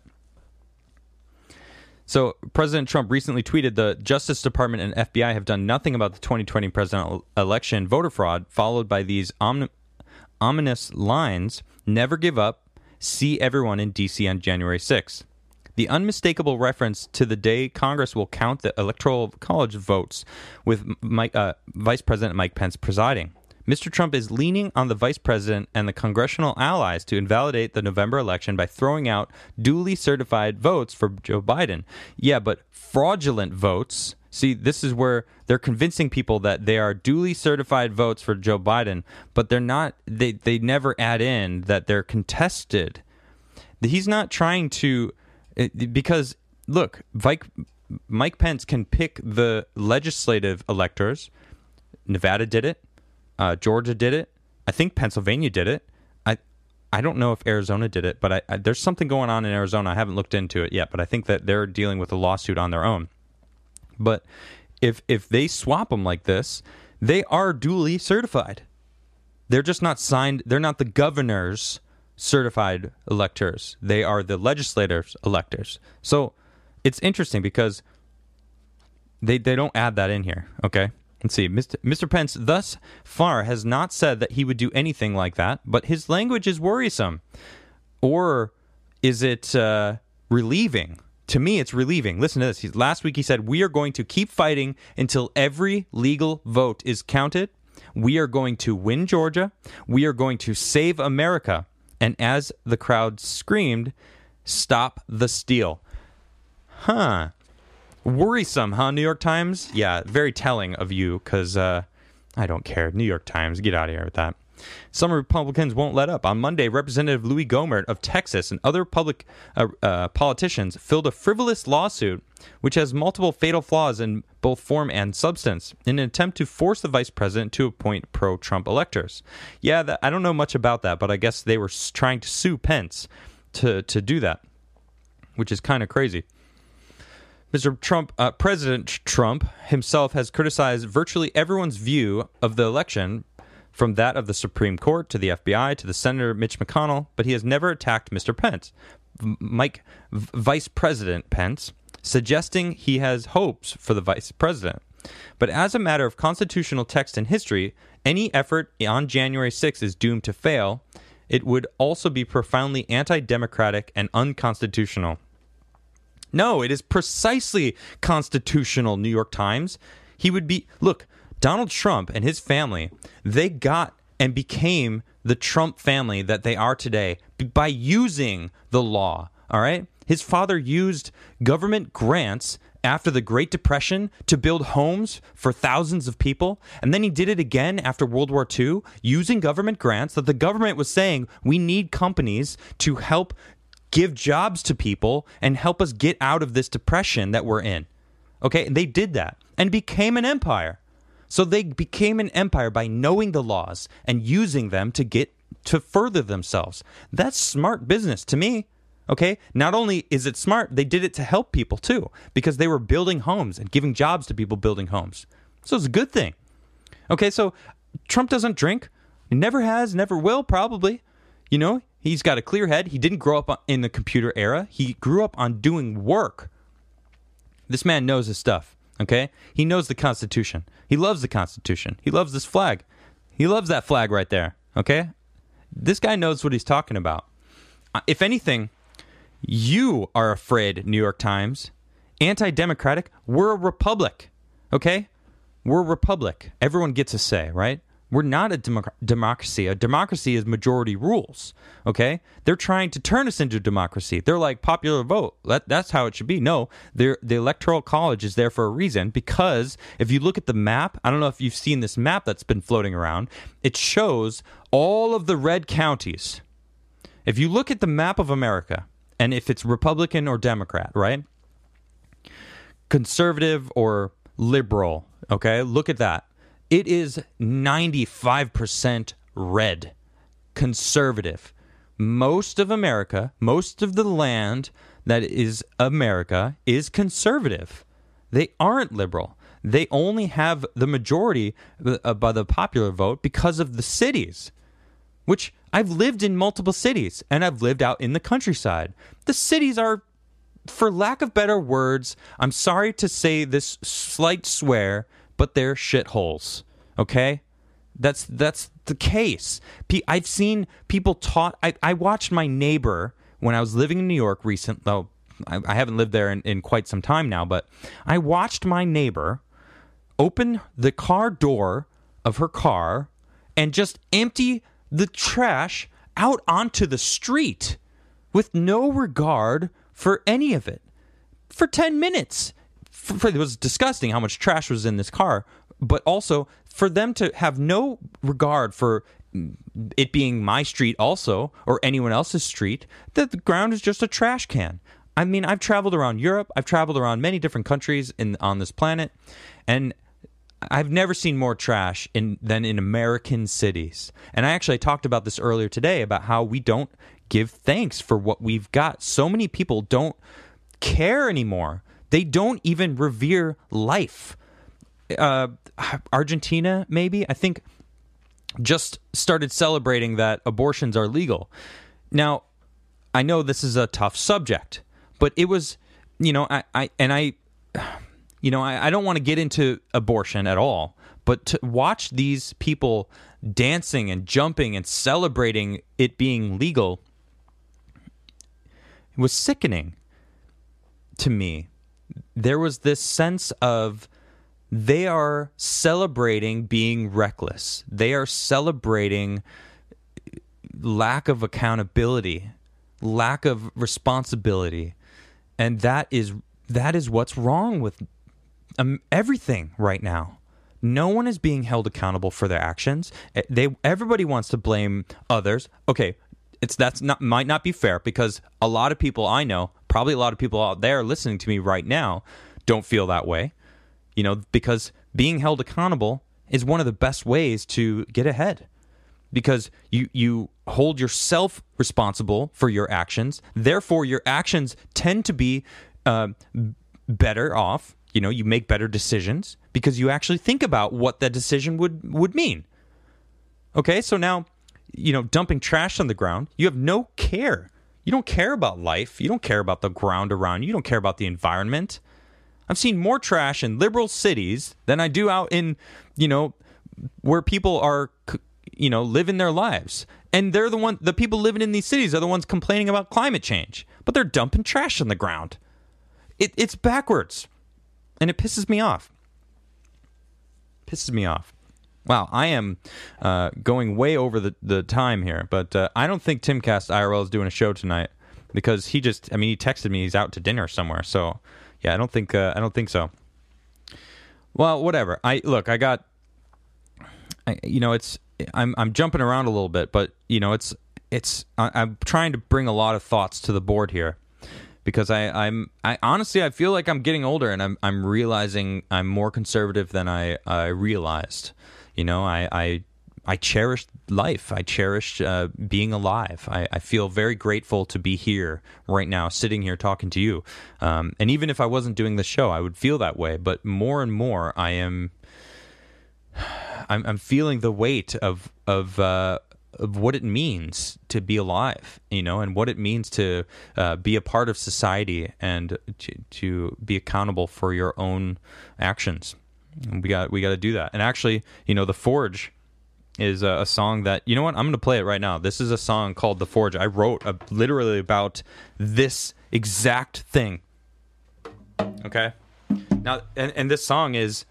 So President Trump recently tweeted, the Justice Department and F B I have done nothing about the twenty twenty presidential election voter fraud, followed by these omni- ominous lines, never give up, see everyone in D C on January sixth. The unmistakable reference to the day Congress will count the Electoral College votes with Mike, uh, Vice President Mike Pence presiding. Mister Trump is leaning on the vice president and the congressional allies to invalidate the November election by throwing out duly certified votes for Joe Biden. Yeah, but fraudulent votes. See, this is where they're convincing people that they are duly certified votes for Joe Biden, but they're not. They they never add in that they're contested. He's not trying to, because look, Mike, Mike Pence can pick the legislative electors. Nevada did it. Uh, Georgia did it. I think Pennsylvania did it. I I don't know if Arizona did it, but I, I, there's something going on in Arizona. I haven't looked into it yet, but I think that they're dealing with a lawsuit on their own. But if if they swap them like this, they are duly certified. They're just not signed. They're not the governor's certified electors. They are the legislators' electors. So it's interesting because they, they don't add that in here, okay? Let's see. Mister Mister Pence thus far has not said that he would do anything like that, but his language is worrisome. Or is it uh, relieving? To me, it's relieving. Listen to this. He, last week he said, we are going to keep fighting until every legal vote is counted. We are going to win Georgia. We are going to save America. And as the crowd screamed, stop the steal. Huh. Worrisome, huh, New York Times? Yeah, very telling of you, because uh, I don't care. New York Times, get out of here with that. Some Republicans won't let up. On Monday, Representative Louis Gohmert of Texas and other public uh, uh, politicians filed a frivolous lawsuit which has multiple fatal flaws in both form and substance in an attempt to force the vice president to appoint pro-Trump electors. Yeah, that, I don't know much about that, but I guess they were trying to sue Pence to, to do that, which is kind of crazy. Mister Trump, uh, President Trump himself has criticized virtually everyone's view of the election, from that of the Supreme Court to the F B I to the Senator Mitch McConnell, but he has never attacked Mister Pence, Mike v- Vice President Pence, suggesting he has hopes for the vice president. But as a matter of constitutional text and history, any effort on January sixth is doomed to fail. It would also be profoundly anti-democratic and unconstitutional. No, it is precisely constitutional, New York Times. He would be... Look, Donald Trump and his family, they got and became the Trump family that they are today by using the law, all right? His father used government grants after the Great Depression to build homes for thousands of people, and then he did it again after World War Two, using government grants that the government was saying, we need companies to help give jobs to people and help us get out of this depression that we're in. Okay, and they did that and became an empire. So they became an empire by knowing the laws and using them to get to further themselves. That's smart business to me. Okay, not only is it smart, they did it to help people too, because they were building homes and giving jobs to people building homes. So it's a good thing. Okay, so Trump doesn't drink. He never has, never will, probably. You know, he's got a clear head. He didn't grow up in the computer era. He grew up on doing work. This man knows his stuff, okay? He knows the Constitution. He loves the Constitution. He loves this flag. He loves that flag right there, okay? This guy knows what he's talking about. If anything, you are afraid, New York Times. Anti-democratic. We're a republic, okay? We're a republic. Everyone gets a say, right? We're not a democ- democracy. A democracy is majority rules, okay? They're trying to turn us into a democracy. They're like popular vote. That, that's how it should be. No, the Electoral College is there for a reason, because if you look at the map, I don't know if you've seen this map that's been floating around, it shows all of the red counties. If you look at the map of America, and if it's Republican or Democrat, right? Conservative or liberal, okay? Look at that. It is ninety-five percent red, conservative. Most of America, most of the land that is America is conservative. They aren't liberal. they only have the majority uh, by the popular vote because of the cities, which I've lived in multiple cities, and I've lived out in the countryside. The cities are, for lack of better words, I'm sorry to say this slight swear, but they're shitholes, okay? That's that's the case. I've seen people taught... I, I watched my neighbor when I was living in New York recently. Though I, I haven't lived there in, in quite some time now, but I watched my neighbor open the car door of her car and just empty the trash out onto the street with no regard for any of it for ten minutes. For, for, it was disgusting how much trash was in this car, but also for them to have no regard for it being my street also or anyone else's street, that the ground is just a trash can. I mean, I've traveled around Europe. I've traveled around many different countries in on this planet, and I've never seen more trash in than in American cities. And I actually talked about this earlier today about how we don't give thanks for what we've got. So many people don't care anymore. They don't even revere life. Uh, Argentina, maybe, I think, just started celebrating that abortions are legal. Now, I know this is a tough subject, but it was, you know, I, I and I, you know, I, I don't want to get into abortion at all, but to watch these people dancing and jumping and celebrating it being legal was sickening to me. There was this sense of they are celebrating being reckless. They are celebrating lack of accountability, lack of responsibility, and that is that is what's wrong with um, everything right now. No one is being held accountable for their actions. They everybody wants to blame others. Okay, it's that's not might not be fair because a lot of people I know, probably a lot of people out there listening to me right now, don't feel that way. You know, because being held accountable is one of the best ways to get ahead. Because you, you hold yourself responsible for your actions. Therefore, your actions tend to be uh, better off. You know, you make better decisions because you actually think about what that decision would, would mean. Okay, so now, you know, dumping trash on the ground, you have no care. You don't care about life. You don't care about the ground around you. You don't care about the environment. I've seen more trash in liberal cities than I do out in, you know, where people are, you know, living their lives. And they're the one, the people living in these cities are the ones complaining about climate change, but they're dumping trash on the ground. It, it's backwards, and it pisses me off. Pisses me off. Wow, I am uh, going way over the, the time here, but uh, I don't think Timcast I R L is doing a show tonight because he just, I mean, he texted me he's out to dinner somewhere, so... Yeah, I don't think uh, I don't think so. Well, whatever. I look, I got, I, you know, it's I'm I'm jumping around a little bit, but you know, it's it's I, I'm trying to bring a lot of thoughts to the board here because I I'm I honestly I feel like I'm getting older and I'm I'm realizing I'm more conservative than I I realized. You know, I I I cherished life. I cherished uh, being alive. I, I feel very grateful to be here right now, sitting here talking to you. Um, and even if I wasn't doing the show, I would feel that way. But more and more, I am, I'm, I'm feeling the weight of of uh, of what it means to be alive, you know, and what it means to uh, be a part of society and to, to be accountable for your own actions. And we got we got to do that. And actually, you know, The Forge is a, a song that, you know what, I'm going to play it right now. This is a song called The Forge. I wrote a, literally about this exact thing. Okay? Now, and, and this song is,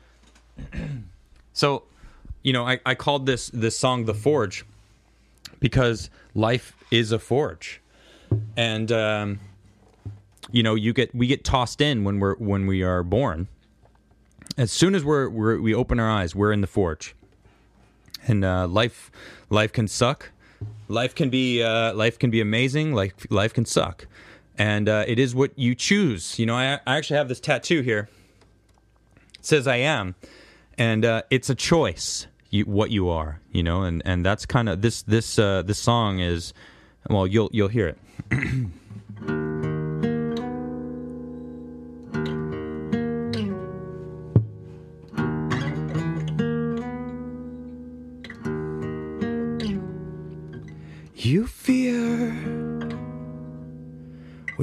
so, you know, I, I called this, this song The Forge because life is a forge. And, um, you know, you get we get tossed in when we're when we are born. As soon as we're, we're we open our eyes, we're in the forge. And uh, life, life can suck. Life can be, uh, life can be amazing. Life, life can suck, and uh, it is what you choose. You know, I, I actually have this tattoo here. It says "I am," and uh, it's a choice. You, what you are, you know, and, and that's kind of this this uh, this song is. Well, you'll you'll hear it.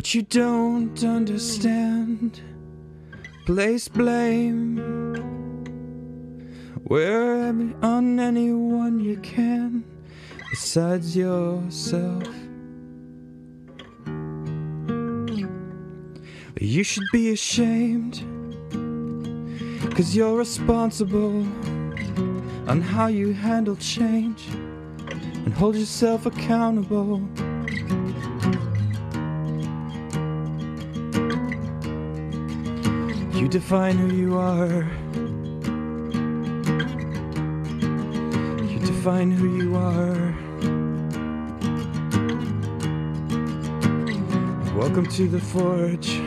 But you don't understand. Place blame where on anyone you can besides yourself. You should be ashamed, 'cause you're responsible on how you handle change, and hold yourself accountable. You define who you are. You define who you are. Welcome to the Forge.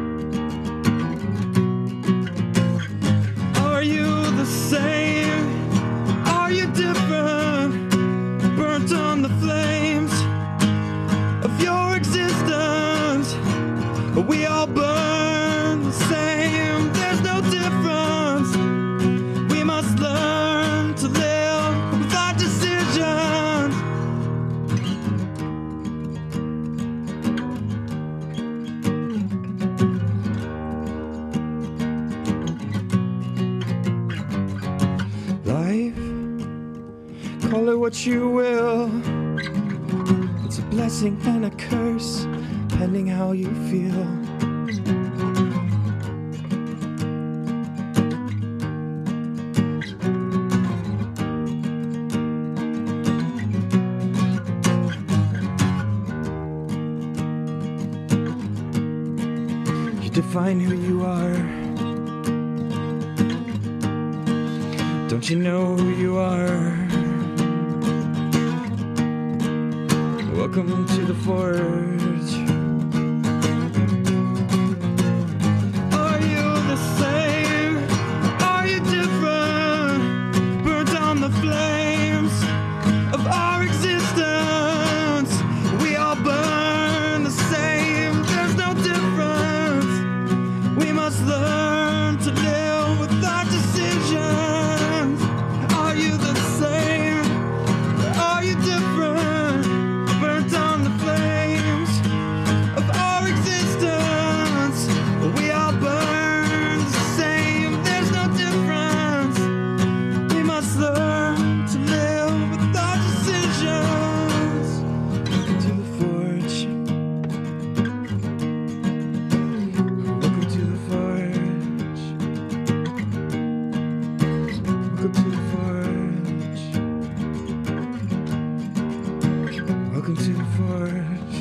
Are you the same? Are you different? Burnt on the flames of your existence. We all burn the same. There's no difference. We must learn to live with our decisions. Life, call it what you will. It's a blessing and a curse, depending how you feel. You define who you are. Don't you know who you are? Welcome to the Forge. Are you the same? Are you different? Burnt on the flames of our existence. We all burn the same. There's no difference. We must learn to live with our decisions. Are you the same? Are you different? Burnt on the flames of our existence. We all burn the same. There's no difference. We must learn to live with our decisions. To the Forge. Welcome to the Forge. Welcome to the Forge. Welcome to the Forge.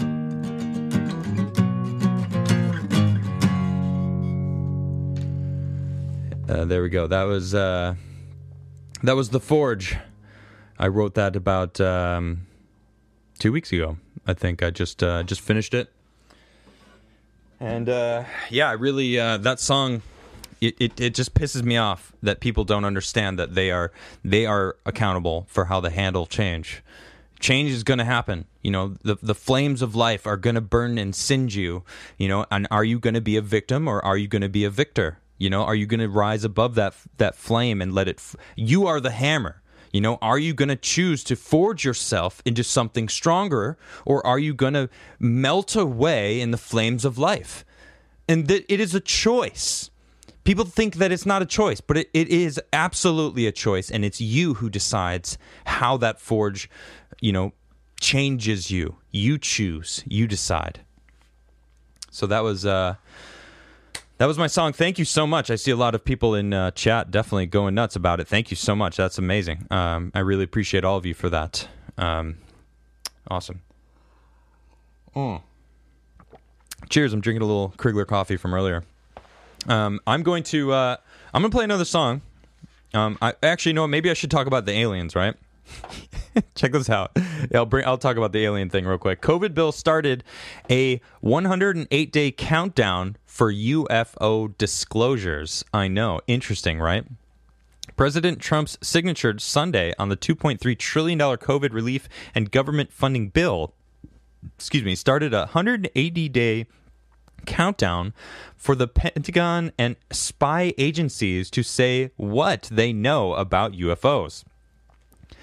Uh, there we go. That was uh, that was the Forge. I wrote that about um, two weeks ago. I think I just uh, just finished it, and uh, yeah, I really uh, that song. It, it it just pisses me off that people don't understand that they are they are accountable for how they handle change. Change is going to happen. You know, the the flames of life are going to burn and singe you. You know, and are you going to be a victim or are you going to be a victor? You know, are you going to rise above that that flame and let it? F- you are the hammer. You know, are you going to choose to forge yourself into something stronger, or are you going to melt away in the flames of life? And that it is a choice. People think that it's not a choice, but it, it is absolutely a choice, and it's you who decides how that forge, you know, changes you. You choose. You decide. So that was uh, that was my song. Thank you so much. I see a lot of people in uh, chat definitely going nuts about it. Thank you so much. That's amazing. Um, I really appreciate all of you for that. Um, awesome. Mm. Cheers. I'm drinking a little Krigler coffee from earlier. Um, I'm going to uh, I'm going to play another song. Um, I actually know maybe I should talk about the aliens, right? Check this out. Yeah, I'll bring I'll talk about the alien thing real quick. COVID Bill started a one hundred eight day countdown for U F O disclosures. I know, interesting, right? President Trump's signature Sunday on the two point three trillion dollars COVID relief and government funding bill, excuse me, started a one hundred eighty day countdown for the Pentagon and spy agencies to say what they know about U F Os.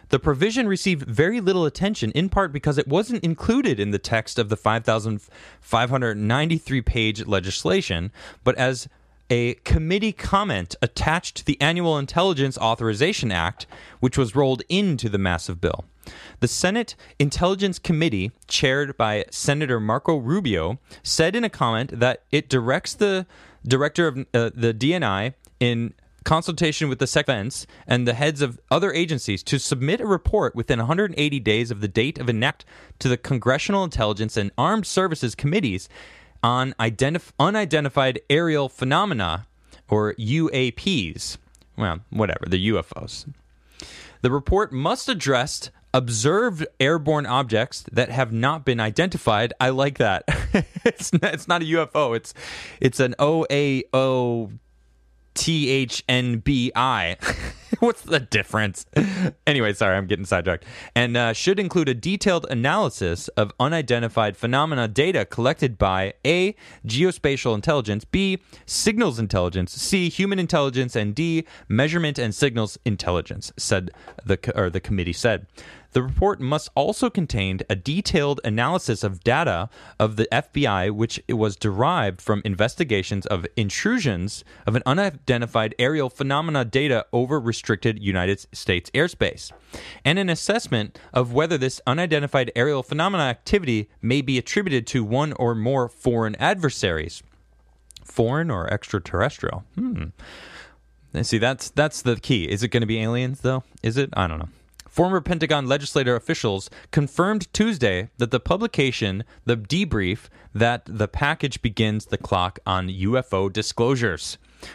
The provision received very little attention, in part because it wasn't included in the text of the five thousand five hundred ninety-three page legislation, but as a committee comment attached to the Annual Intelligence Authorization Act, which was rolled into the massive bill. The Senate Intelligence Committee, chaired by Senator Marco Rubio, said in a comment that it directs the director of uh, the D N I in consultation with the Secretary of Defense and the heads of other agencies to submit a report within one hundred eighty days of the date of enact to the Congressional Intelligence and Armed Services Committees on identif- unidentified aerial phenomena, or U A Ps. Well, whatever, the U F Os. The report must address observed airborne objects that have not been identified. I like that. it's, not, it's not a U F O. It's it's an O A O T H N B I. What's the difference? Anyway, sorry, I'm getting sidetracked. And uh, should include a detailed analysis of unidentified phenomena data collected by A, geospatial intelligence, B, signals intelligence, C, human intelligence, and D, measurement and signals intelligence, said the or the committee said. The report must also contain a detailed analysis of data of the F B I, which was derived from investigations of intrusions of an unidentified aerial phenomena data over restricted United States airspace, and an assessment of whether this unidentified aerial phenomena activity may be attributed to one or more foreign adversaries. Foreign or extraterrestrial? Hmm. See, that's that's the key. Is it going to be aliens, though? Is it? I don't know. Former Pentagon legislator officials confirmed Tuesday that the publication, the debrief, that the package begins the clock on U F O disclosures.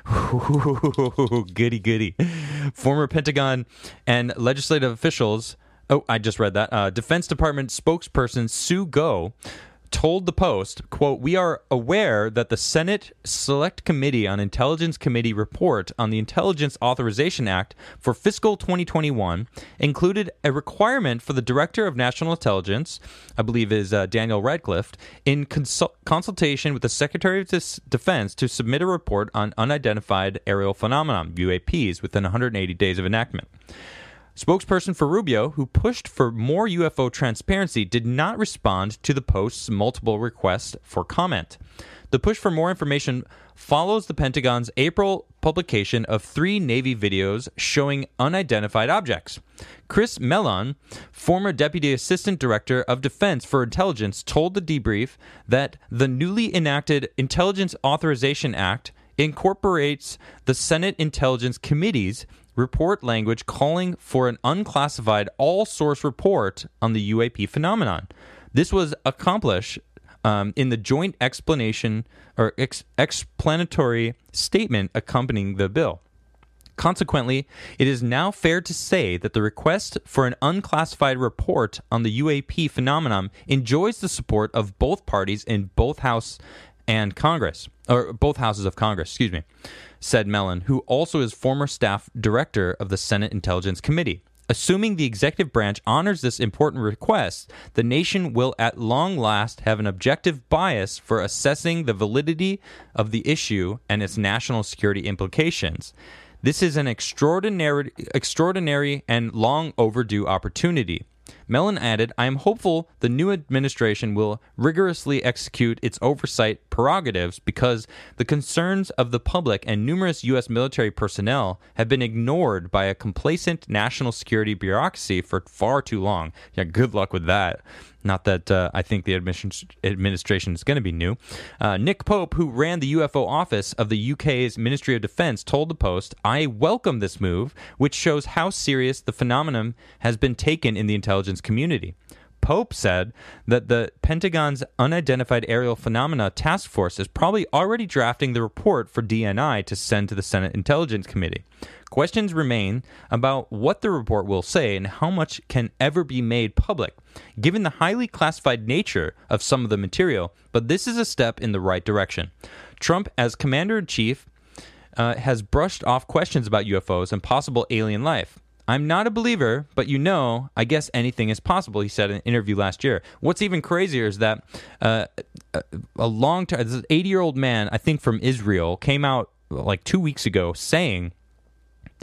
Ooh, goody, goody. Former Pentagon and legislative officials, oh, I just read that, uh, Defense Department spokesperson Sue Go told the Post, quote, "We are aware that the Senate Select Committee on Intelligence Committee report on the Intelligence Authorization Act for fiscal twenty twenty-one included a requirement for the Director of National Intelligence, I believe is uh, Daniel Radcliffe, in consul- consultation with the Secretary of Defense to submit a report on unidentified aerial phenomena, U A Ps, within one hundred eighty days of enactment." Spokesperson for Rubio, who pushed for more U F O transparency, did not respond to the Post's multiple requests for comment. The push for more information follows the Pentagon's April publication of three Navy videos showing unidentified objects. Chris Mellon, former Deputy Assistant Director of Defense for Intelligence, told the debrief that the newly enacted Intelligence Authorization Act incorporates the Senate Intelligence Committee's report language calling for an unclassified all-source report on the U A P phenomenon. This was accomplished um, in the joint explanation or ex- explanatory statement accompanying the bill. Consequently, it is now fair to say that the request for an unclassified report on the U A P phenomenon enjoys the support of both parties in both House and Congress, or both houses of Congress, excuse me, said Mellon, who also is former staff director of the Senate Intelligence Committee. Assuming the executive branch honors this important request, the nation will at long last have an objective bias for assessing the validity of the issue and its national security implications. This is an extraordinary, extraordinary and long overdue opportunity. Mellon added, "I am hopeful the new administration will rigorously execute its oversight prerogatives because the concerns of the public and numerous U S military personnel have been ignored by a complacent national security bureaucracy for far too long." Yeah, good luck with that. Not that uh, I think the admission, administration is going to be new. Uh, Nick Pope, who ran the U F O office of the U K's Ministry of Defense, told the Post, "I welcome this move, which shows how serious the phenomenon has been taken in the intelligence community." Pope said that the Pentagon's Unidentified Aerial Phenomena Task Force is probably already drafting the report for D N I to send to the Senate Intelligence Committee. Questions remain about what the report will say and how much can ever be made public, given the highly classified nature of some of the material, but this is a step in the right direction. Trump, as Commander-in-Chief, uh, has brushed off questions about U F Os and possible alien life. "I'm not a believer, but you know, I guess anything is possible," he said in an interview last year. What's even crazier is that uh, a, a long time, this eighty-year-old man, I think from Israel, came out like two weeks ago saying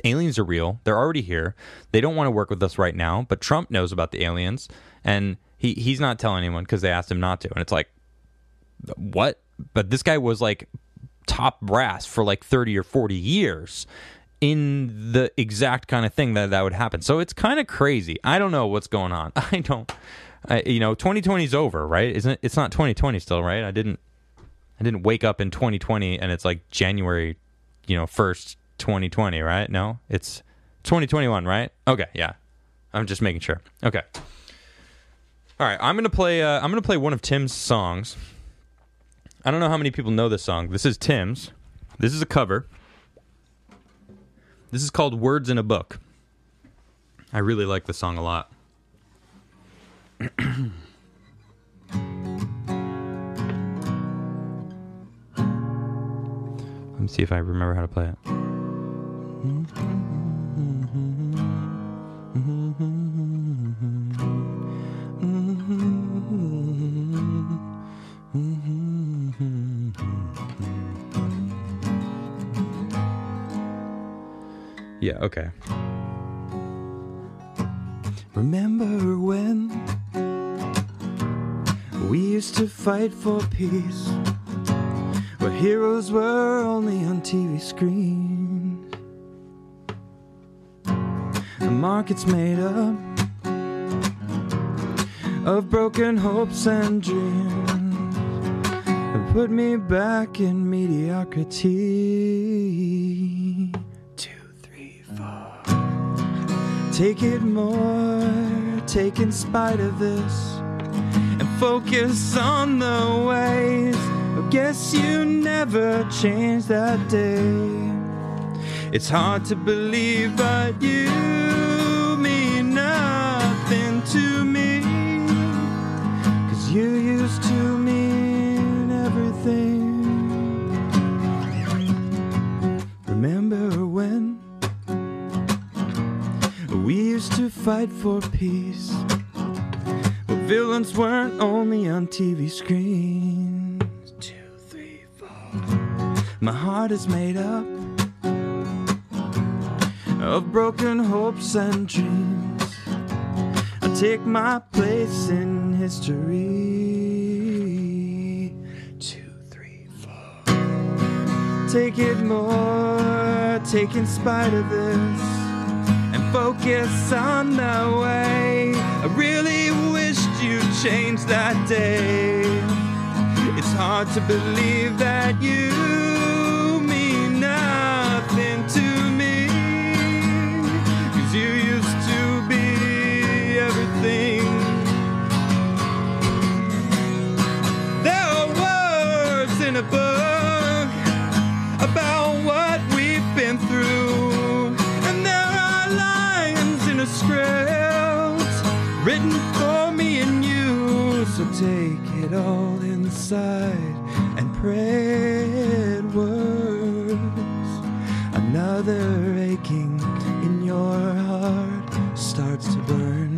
aliens are real. They're already here. They don't want to work with us right now, but Trump knows about the aliens, and he, he's not telling anyone because they asked him not to. And it's like, what? But this guy was like top brass for like thirty or forty years in the exact kind of thing that that would happen. So it's kind of crazy. I don't know what's going on. I don't, I, you know, twenty twenty is over, right? Isn't it? It's not twenty twenty still, right? I didn't, I didn't wake up in twenty twenty and it's like January, you know, first, twenty twenty, right? No, it's twenty twenty-one, right? Okay, yeah. I'm just making sure. Okay. All right, I'm gonna play. Uh, I'm gonna play one of Tim's songs. I don't know how many people know this song. This is Tim's. This is a cover. This is called "Words in a Book." I really like the song a lot. Let me see if I remember how to play it. Yeah, okay. Remember when we used to fight for peace, where heroes were only on T V screens? The market's made up of broken hopes and dreams, and put me back in mediocrity. Take it more, take in spite of this, and focus on the ways. I guess you never changed that day. It's hard to believe, but you mean nothing to me, 'cause you used to mean everything. Remember when we used to fight for peace, but villains weren't only on T V screens. Two, three, four. My heart is made up of broken hopes and dreams. I take my place in history. Two, three, four. Take it more, take in spite of this, focus on the way. I really wished you changed that day. It's hard to believe that you mean nothing to me, 'cause you used to be everything. There are words in a book about what we've been through, a script written for me and you. So take it all inside and pray it works. Another aching in your heart starts to burn.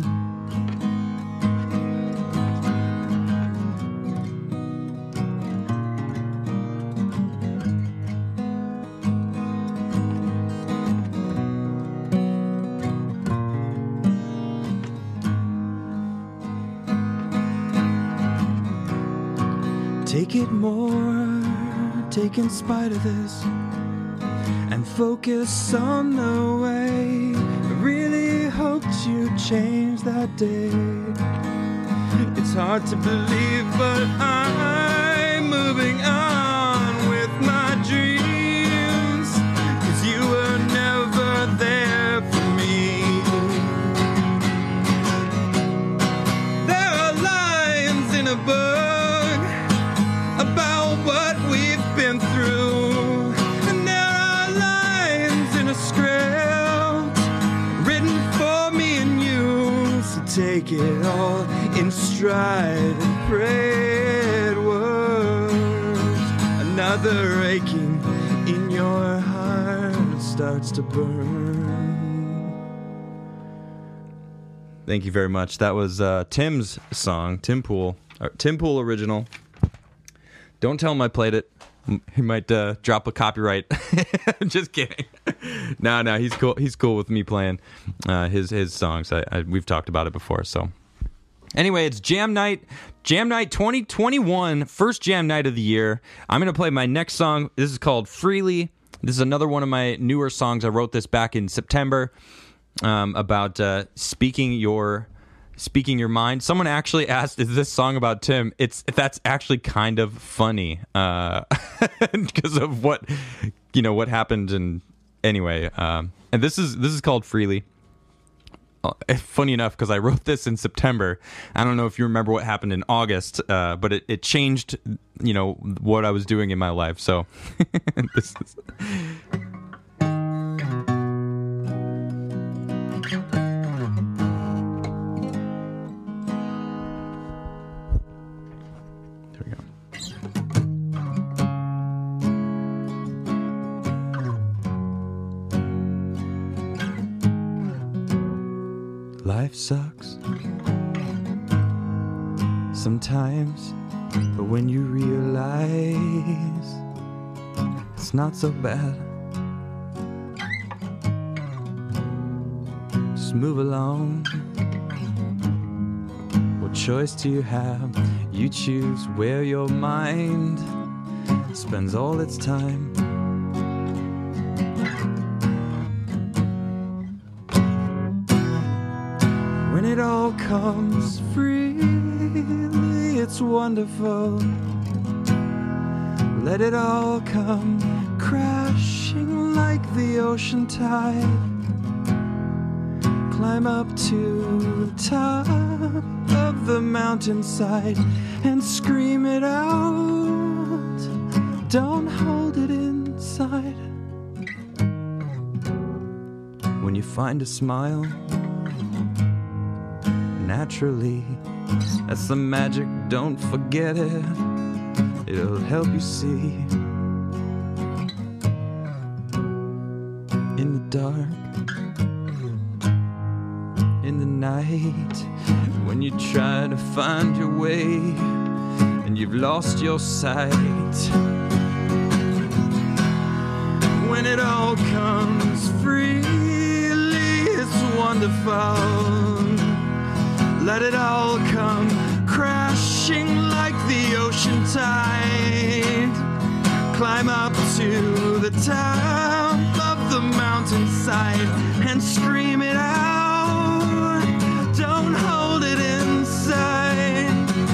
Take it more, take in spite of this, and focus on the way. I really hoped you'd change that day. It's hard to believe, but I'm moving on with my dreams, 'cause you were never there for me. There are lines in a book about what we've been through, and there are lines in a script written for me and you. So take it all in stride and pray it works. Another aching in your heart starts to burn. Thank you very much. That was uh, Tim's song, Tim Pool, or Tim Pool original. Don't tell him I played it. He might uh, drop a copyright. I'm just kidding. no, no, he's cool. He's cool with me playing uh, his his songs. I, I, we've talked about it before. So, anyway, it's Jam Night, Jam Night twenty twenty-one, first Jam Night of the year. I'm gonna play my next song. This is called "Freely." This is another one of my newer songs. I wrote this back in September um, about uh, speaking your. Speaking your mind. Someone actually asked, "Is this song about Tim?" It's that's actually kind of funny uh, because of what you know what happened. And anyway, um, and this is this is called "Freely." Uh, funny enough, because I wrote this in September. I don't know if you remember what happened in August, uh, but it, it changed, you know, what I was doing in my life. So this is. Life sucks sometimes, but when you realize it's not so bad, just move along. What choice do you have? You choose where your mind spends all its time. When it all comes freely, it's wonderful. Let it all come crashing like the ocean tide. Climb up to the top of the mountainside and scream it out. Don't hold it inside. When you find a smile, naturally, that's the magic, don't forget it. It'll help you see. In the dark, in the night, when you try to find your way and you've lost your sight. When it all comes freely, it's wonderful. Let it all come crashing like the ocean tide. Climb up to the top of the mountainside and scream it out. Don't hold it inside.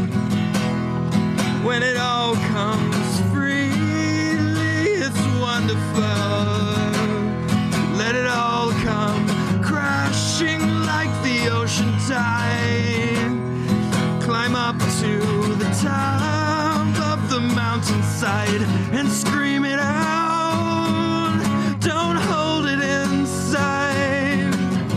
When it all comes freely, it's wonderful. Let it all come crashing like the ocean tide. Climb up to the top of the mountainside and scream it out. Don't hold it inside.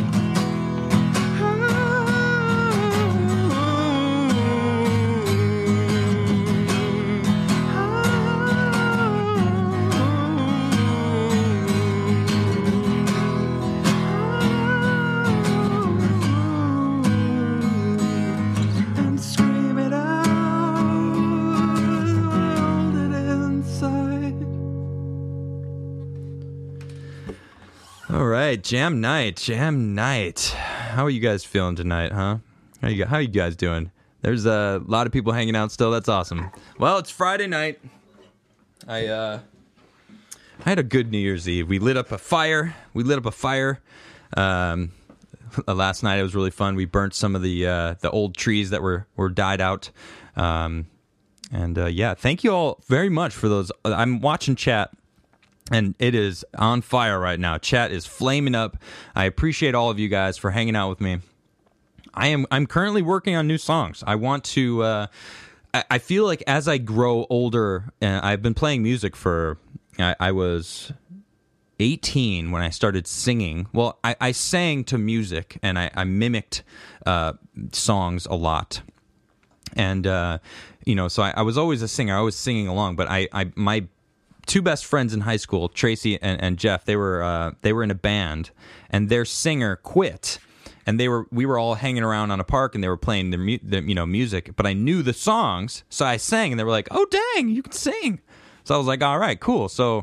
All right, Jam Night, Jam Night. How are you guys feeling tonight, huh? How you how you guys doing? There's a lot of people hanging out still. That's awesome. Well, it's Friday night. I uh, I had a good New Year's Eve. We lit up a fire. We lit up a fire. Um, last night it was really fun. We burnt some of the uh, the old trees that were were died out. Um, and uh, yeah, thank you all very much for those. I'm watching chat. And it is on fire right now. Chat is flaming up. I appreciate all of you guys for hanging out with me. I am I'm currently working on new songs. I want to. Uh, I, I feel like as I grow older, and I've been playing music for. I, I was eighteen when I started singing. Well, I, I sang to music and I, I mimicked uh, songs a lot. And uh, you know, so I, I was always a singer. I was singing along, but I, I my two best friends in high school, Tracy and, and Jeff, they were uh, they were in a band, and their singer quit, and they were we were all hanging around on a park, and they were playing their, mu- their you know music, but I knew the songs, so I sang, and they were like, "Oh dang, you can sing!" So I was like, "All right, cool." So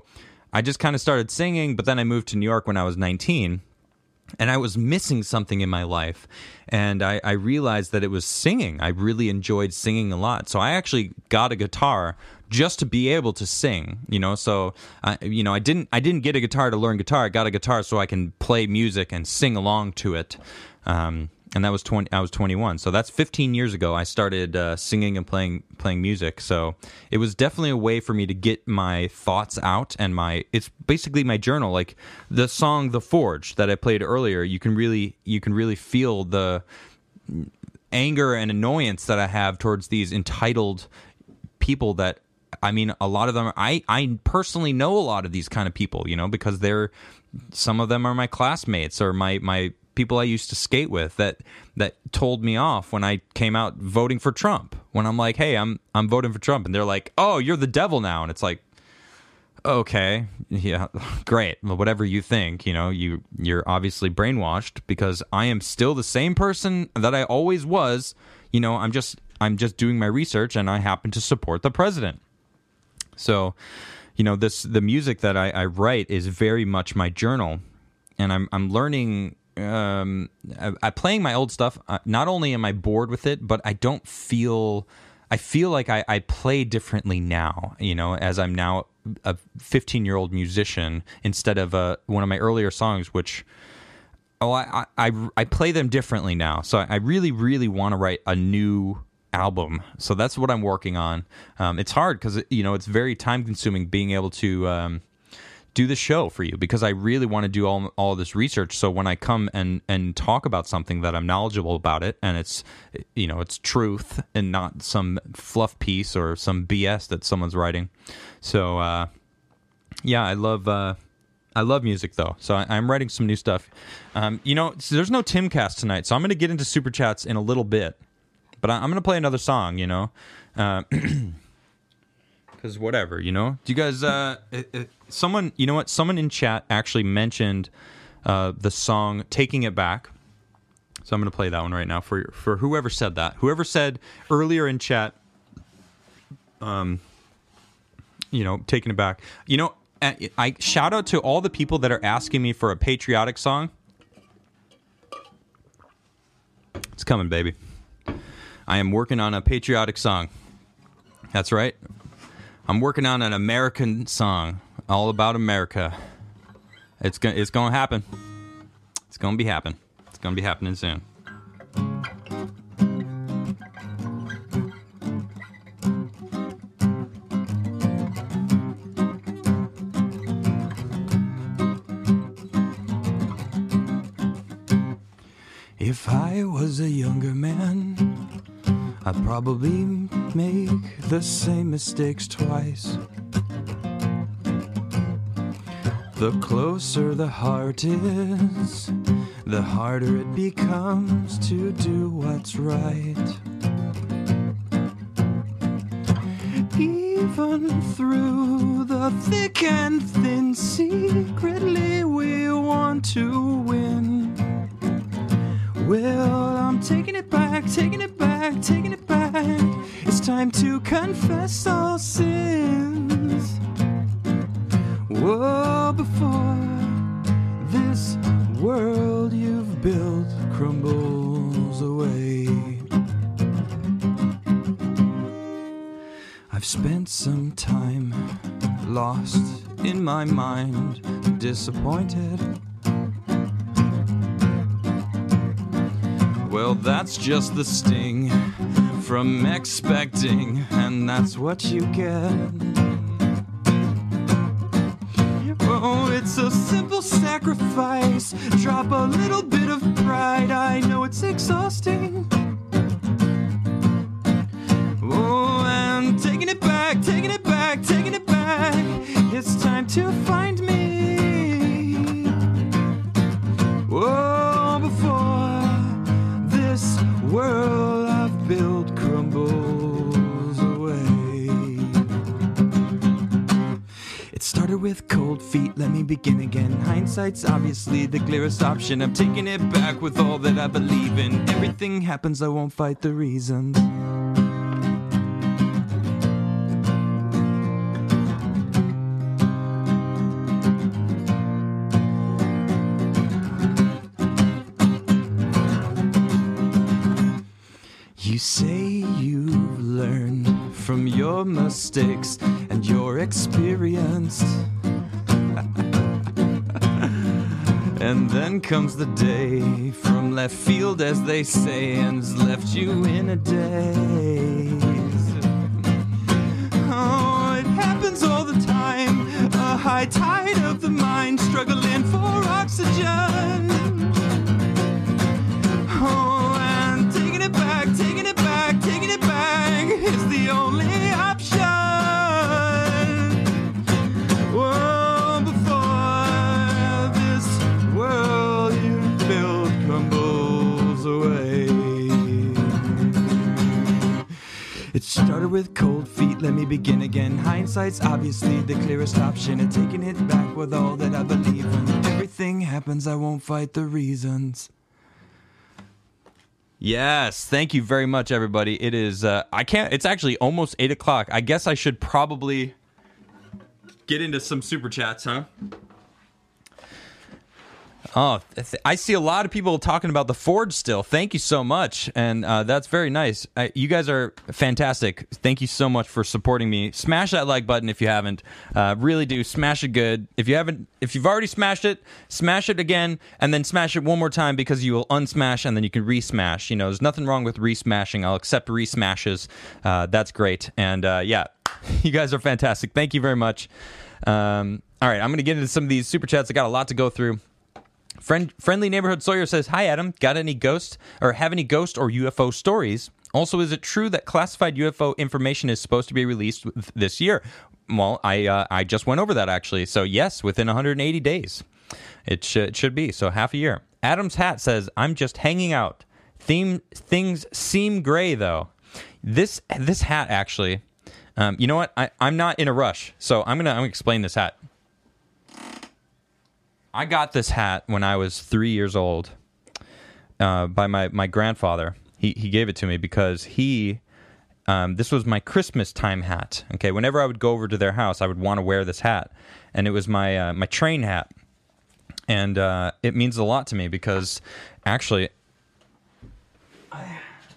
I just kind of started singing, but then I moved to New York when I was nineteen. And I was missing something in my life, and I, I realized that it was singing. I really enjoyed singing a lot, so I actually got a guitar just to be able to sing. You know, so I, you know, I didn't I didn't get a guitar to learn guitar. I got a guitar so I can play music and sing along to it. Um, and that was twenty. I was twenty-one, so that's fifteen years ago. I started uh, singing and playing playing music. So it was definitely a way for me to get my thoughts out, and my it's basically my journal. Like the song "The Forge" that I played earlier, you can really you can really feel the anger and annoyance that I have towards these entitled people. That I mean, a lot of them. I I personally know a lot of these kind of people, you know, because they're some of them are my classmates or my my. people I used to skate with that that told me off when I came out voting for Trump. When I'm like, hey, I'm I'm voting for Trump, and they're like, oh, you're the devil now, and it's like, okay, yeah, great, well, whatever you think, you know, you you're obviously brainwashed because I am still the same person that I always was. You know, I'm just I'm just doing my research, and I happen to support the president. So, you know, this the music that I, I write is very much my journal, and I'm I'm learning. Um, I, I playing my old stuff. Uh, not only am I bored with it, but I don't feel. I feel like I, I play differently now. You know, as I'm now a fifteen-year-old musician instead of uh, one of my earlier songs, which oh, I I, I play them differently now. So I really, really want to write a new album. So that's what I'm working on. Um, it's hard because you know it's very time-consuming being able to. Um, do the show for you because I really want to do all all this research. So when I come and, and talk about something that I'm knowledgeable about it and it's, you know, it's truth and not some fluff piece or some B S that someone's writing. So, uh, yeah, I love, uh, I love music though. So I, I'm writing some new stuff. Um, you know, so there's no Timcast tonight, so I'm going to get into super chats in a little bit, but I, I'm going to play another song, you know, uh, because whatever, you know. Do you guys? Uh, it, it, someone, you know what? Someone in chat actually mentioned uh, the song "Taking It Back," so I'm going to play that one right now for for whoever said that. Whoever said earlier in chat, um, you know, "Taking It Back." You know, I, I shout out to all the people that are asking me for a patriotic song. It's coming, baby. I am working on a patriotic song. That's right. I'm working on an American song, all about America. It's gonna, it's gonna happen. It's gonna be happen. It's gonna be happening soon. If I was a younger man, I'd probably make the same mistakes twice. The closer the heart is, the harder it becomes to do what's right. Even through the thick and thin, secretly we want to win. Well, I'm taking it back, taking it back, taking it back. It's time to confess all sins. Whoa, before this world you've built crumbles away. I've spent some time lost in my mind, disappointed. Well, that's just the sting from expecting, and that's what you get. Oh, it's a simple sacrifice. Drop a little bit of pride. I know it's exhausting. Oh, and taking it back, taking it back, taking it back. It's time to find me. Oh, before this world I've built crumbles away. It started with cold feet, let me begin again. Hindsight's obviously the clearest option. I'm taking it back with all that I believe in. Everything happens, I won't fight the reasons. your mistakes and your experience. And then comes the day from left field, as they say, and's left you in a daze. Oh, it happens all the time, a high tide of the mind, struggling for oxygen. Oh, and taking it back, taking it back, taking it back is the only option. Whoa, before this world you built crumbles away. It started with cold feet, let me begin again. Hindsight's obviously the clearest option, and taking it back with all that I believe in. Everything happens, I won't fight the reasons. Yes, thank you very much, everybody. It is, uh, I can't, it's actually almost eight o'clock. I guess I should probably get into some super chats, huh? Oh, th- I see a lot of people talking about the Forge still. Thank you so much, and uh, that's very nice. I, you guys are fantastic. Thank you so much for supporting me. Smash that like button if you haven't. Uh, really do. Smash it good. If you haven't, if you've already smashed it, smash it again, and then smash it one more time, because you will unsmash and then you can re-smash. You know, there's nothing wrong with re-smashing. I'll accept re-smashes. Uh, that's great. And uh, yeah, you guys are fantastic. Thank you very much. Um, all right, I'm going to get into some of these super chats. I got a lot to go through. Friend, friendly neighborhood Sawyer says, "Hi Adam, got any ghost or have any ghost or U F O stories? Also, is it true that classified U F O information is supposed to be released this year?" Well, I uh, I just went over that actually. So yes, within one hundred eighty days, it should it should be. So half a year. Adam's hat says, "I'm just hanging out. Theme things seem gray though." This this hat actually, um, you know what? I I'm not in a rush, so I'm gonna I'm gonna explain this hat. I got this hat when I was three years old uh, by my, my grandfather. He he gave it to me because he, um, this was my Christmas time hat. Okay, whenever I would go over to their house, I would want to wear this hat, and it was my uh, my train hat, and uh, it means a lot to me because actually, I,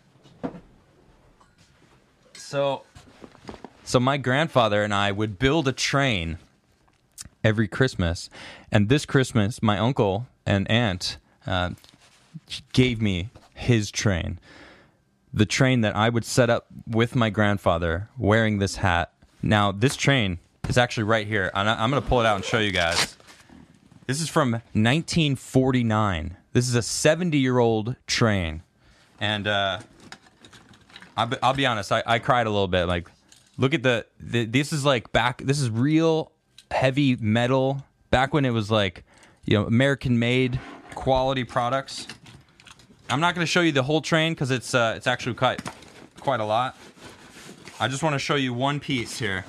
so so my grandfather and I would build a train every Christmas, and this Christmas my uncle and aunt uh, gave me his train, the train that I would set up with my grandfather wearing this hat. Now this train is actually right here, and I'm going to pull it out and show you guys. This is from nineteen forty-nine. This is a seventy year old train, and uh, I'll, be, I'll be honest, I, I cried a little bit. Like, look at the, the this is like back this is real heavy metal, back when it was like, you know, American made quality products. I'm not going to show you the whole train because it's uh, it's actually quite quite a lot. I just want to show you one piece here.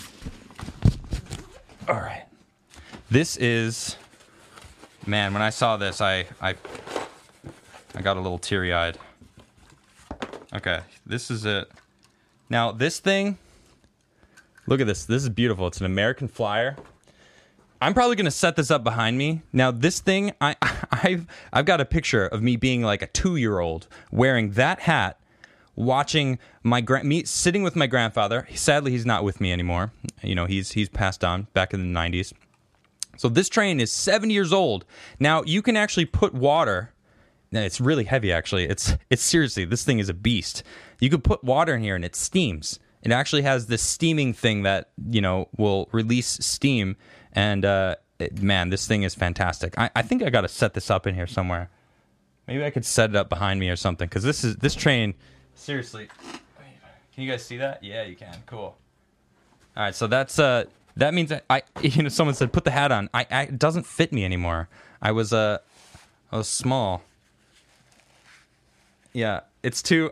All right, this is, man, when I saw this, I I I got a little teary eyed. Okay, this is it. Now this thing. Look at this. This is beautiful. It's an American Flyer. I'm probably going to set this up behind me. Now, this thing, I, I've I've got a picture of me being like a two-year-old wearing that hat, watching my gra- me sitting with my grandfather. Sadly, he's not with me anymore. You know, he's he's passed on back in the nineties. So this train is seven years old. Now, you can actually put water. It's really heavy, actually. It's it's seriously, this thing is a beast. You could put water in here and it steams. It actually has this steaming thing that, you know, will release steam. And, uh, it, man, this thing is fantastic. I, I think I got to set this up in here somewhere. Maybe I could set it up behind me or something. Because this is this train, seriously. Can you guys see that? Yeah, you can. Cool. All right, so that's, uh, that means I, I you know, someone said, put the hat on. I, I it doesn't fit me anymore. I was, uh, I was small. Yeah, it's too...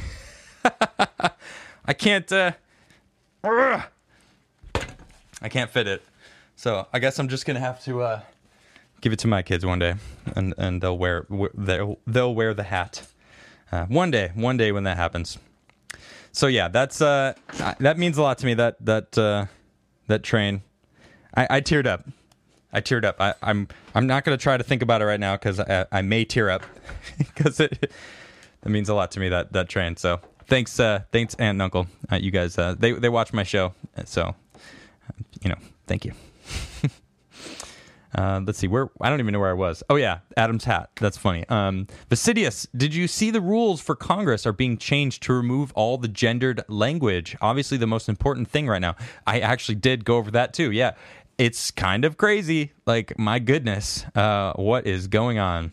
I can't, uh, I can't fit it. So I guess I'm just going to have to, uh, give it to my kids one day, and, and they'll wear, they'll, they'll wear the hat. Uh, one day, one day when that happens. So yeah, that's, uh, that means a lot to me, that, that, uh, that train. I, I teared up. I teared up. I, I'm, I'm not going to try to think about it right now, cause I, I may tear up because it, that means a lot to me, that, that train. So thanks, uh, thanks, aunt and uncle. Uh, you guys, uh, they they watch my show, so you know, thank you. Uh, let's see where I don't even know where I was. Oh yeah, Adam's hat. That's funny. Um, Vasidius, did you see the rules for Congress are being changed to remove all the gendered language? Obviously, the most important thing right now. I actually did go over that too. Yeah, it's kind of crazy. Like my goodness, uh, what is going on?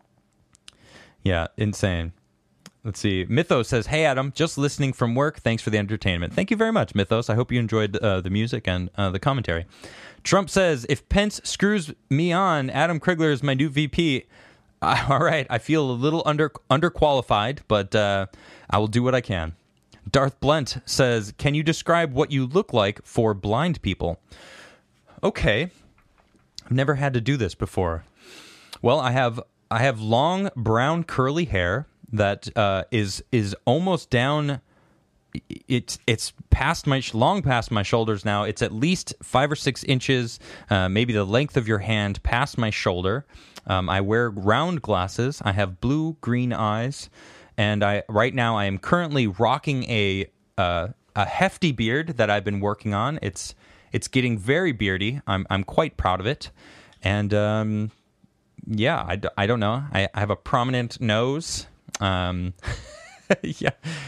Yeah, insane. Let's see. Mythos says, "Hey Adam, just listening from work. Thanks for the entertainment." Thank you very much, Mythos. I hope you enjoyed uh, the music and uh, the commentary. Trump says, "If Pence screws me on, Adam Krigler is my new V P." Uh, all right, I feel a little under underqualified, but uh, I will do what I can. Darth Blent says, "Can you describe what you look like for blind people?" Okay, I've never had to do this before. Well, I have I have long brown curly hair that uh, is is almost down. It's it's past my long past my shoulders now. It's at least five or six inches, uh, maybe the length of your hand, past my shoulder. Um, I wear round glasses. I have blue green eyes, and I right now I am currently rocking a uh, a hefty beard that I've been working on. It's it's getting very beardy. I'm I'm quite proud of it, and um, yeah, I, I don't know. I, I have a prominent nose. Um, yeah,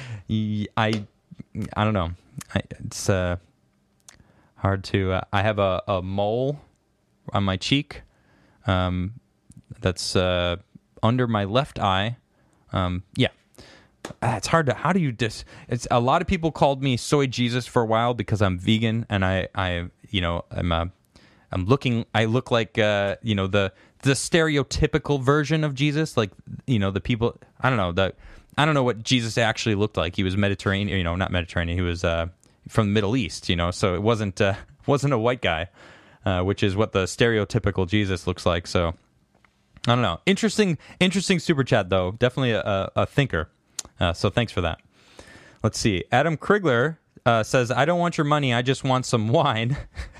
I. I don't know. I, it's uh, hard to. Uh, I have a, a mole on my cheek um, that's uh, under my left eye. Um, yeah, uh, it's hard to. How do you dis? It's a lot of people called me Soy Jesus for a while because I'm vegan and I, I you know, I'm uh, I'm looking. I look like uh, you know the the stereotypical version of Jesus, like you know the people. I don't know the. I don't know what Jesus actually looked like. He was Mediterranean, you know, not Mediterranean. He was uh, from the Middle East, you know, so it wasn't uh, wasn't a white guy, uh, which is what the stereotypical Jesus looks like. So I don't know. Interesting, interesting super chat though. Definitely a, a thinker. Uh, so thanks for that. Let's see. Adam Krigler uh, says, "I don't want your money. I just want some wine."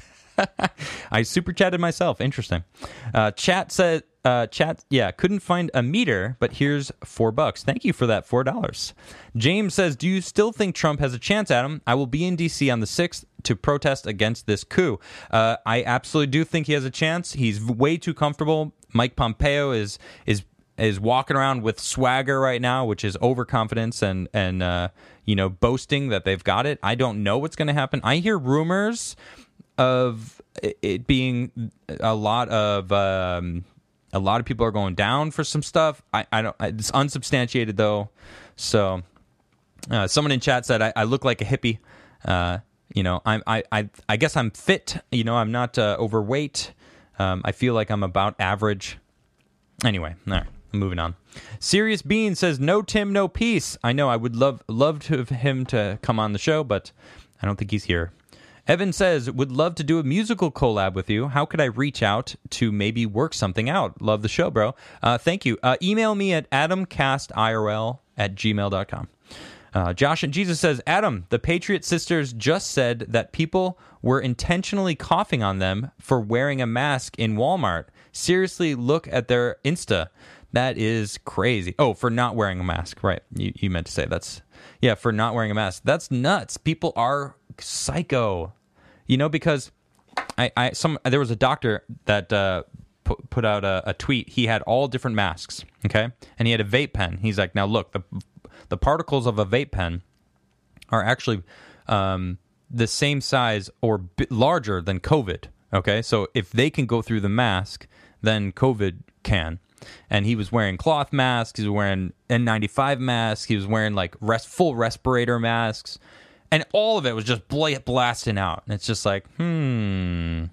I super chatted myself. Interesting. Uh, chat said. Uh, chat, yeah, couldn't find a meter, but here's four bucks. Thank you for that four dollars. James says, "Do you still think Trump has a chance, Adam? I will be in D C on the sixth to protest against this coup." Uh, I absolutely do think he has a chance. He's way too comfortable. Mike Pompeo is is is walking around with swagger right now, which is overconfidence and and uh, you know boasting that they've got it. I don't know what's going to happen. I hear rumors of it being a lot of. Um, A lot of people are going down for some stuff. I, I don't. It's unsubstantiated though. So, uh, someone in chat said I, I look like a hippie. Uh, you know, I'm. I, I. I guess I'm fit. You know, I'm not uh, overweight. Um, I feel like I'm about average. Anyway, all right. Moving on. Serious Bean says no Tim, no peace. I know. I would love love to have him to come on the show, but I don't think he's here. Evan says, "Would love to do a musical collab with you. How could I reach out to maybe work something out? Love the show, bro." Uh, thank you. Uh, email me at adamcastirl at gmail dot com. Uh, Josh and Jesus says, "Adam, the Patriot Sisters just said that people were intentionally coughing on them for wearing a mask in Walmart. Seriously, look at their Insta. That is crazy." Oh, for not wearing a mask. Right. You, you meant to say that's... Yeah, for not wearing a mask. That's nuts. People are psycho. You know, because I, I some there was a doctor that uh, put, put out a, a tweet. He had all different masks, okay? And he had a vape pen. He's like, now look, the the particles of a vape pen are actually um, the same size or bit larger than COVID, okay? So if they can go through the mask, then COVID can. And he was wearing cloth masks. He was wearing N ninety-five masks. He was wearing like rest, full respirator masks. And all of it was just bla- blasting out. And it's just like, hmm.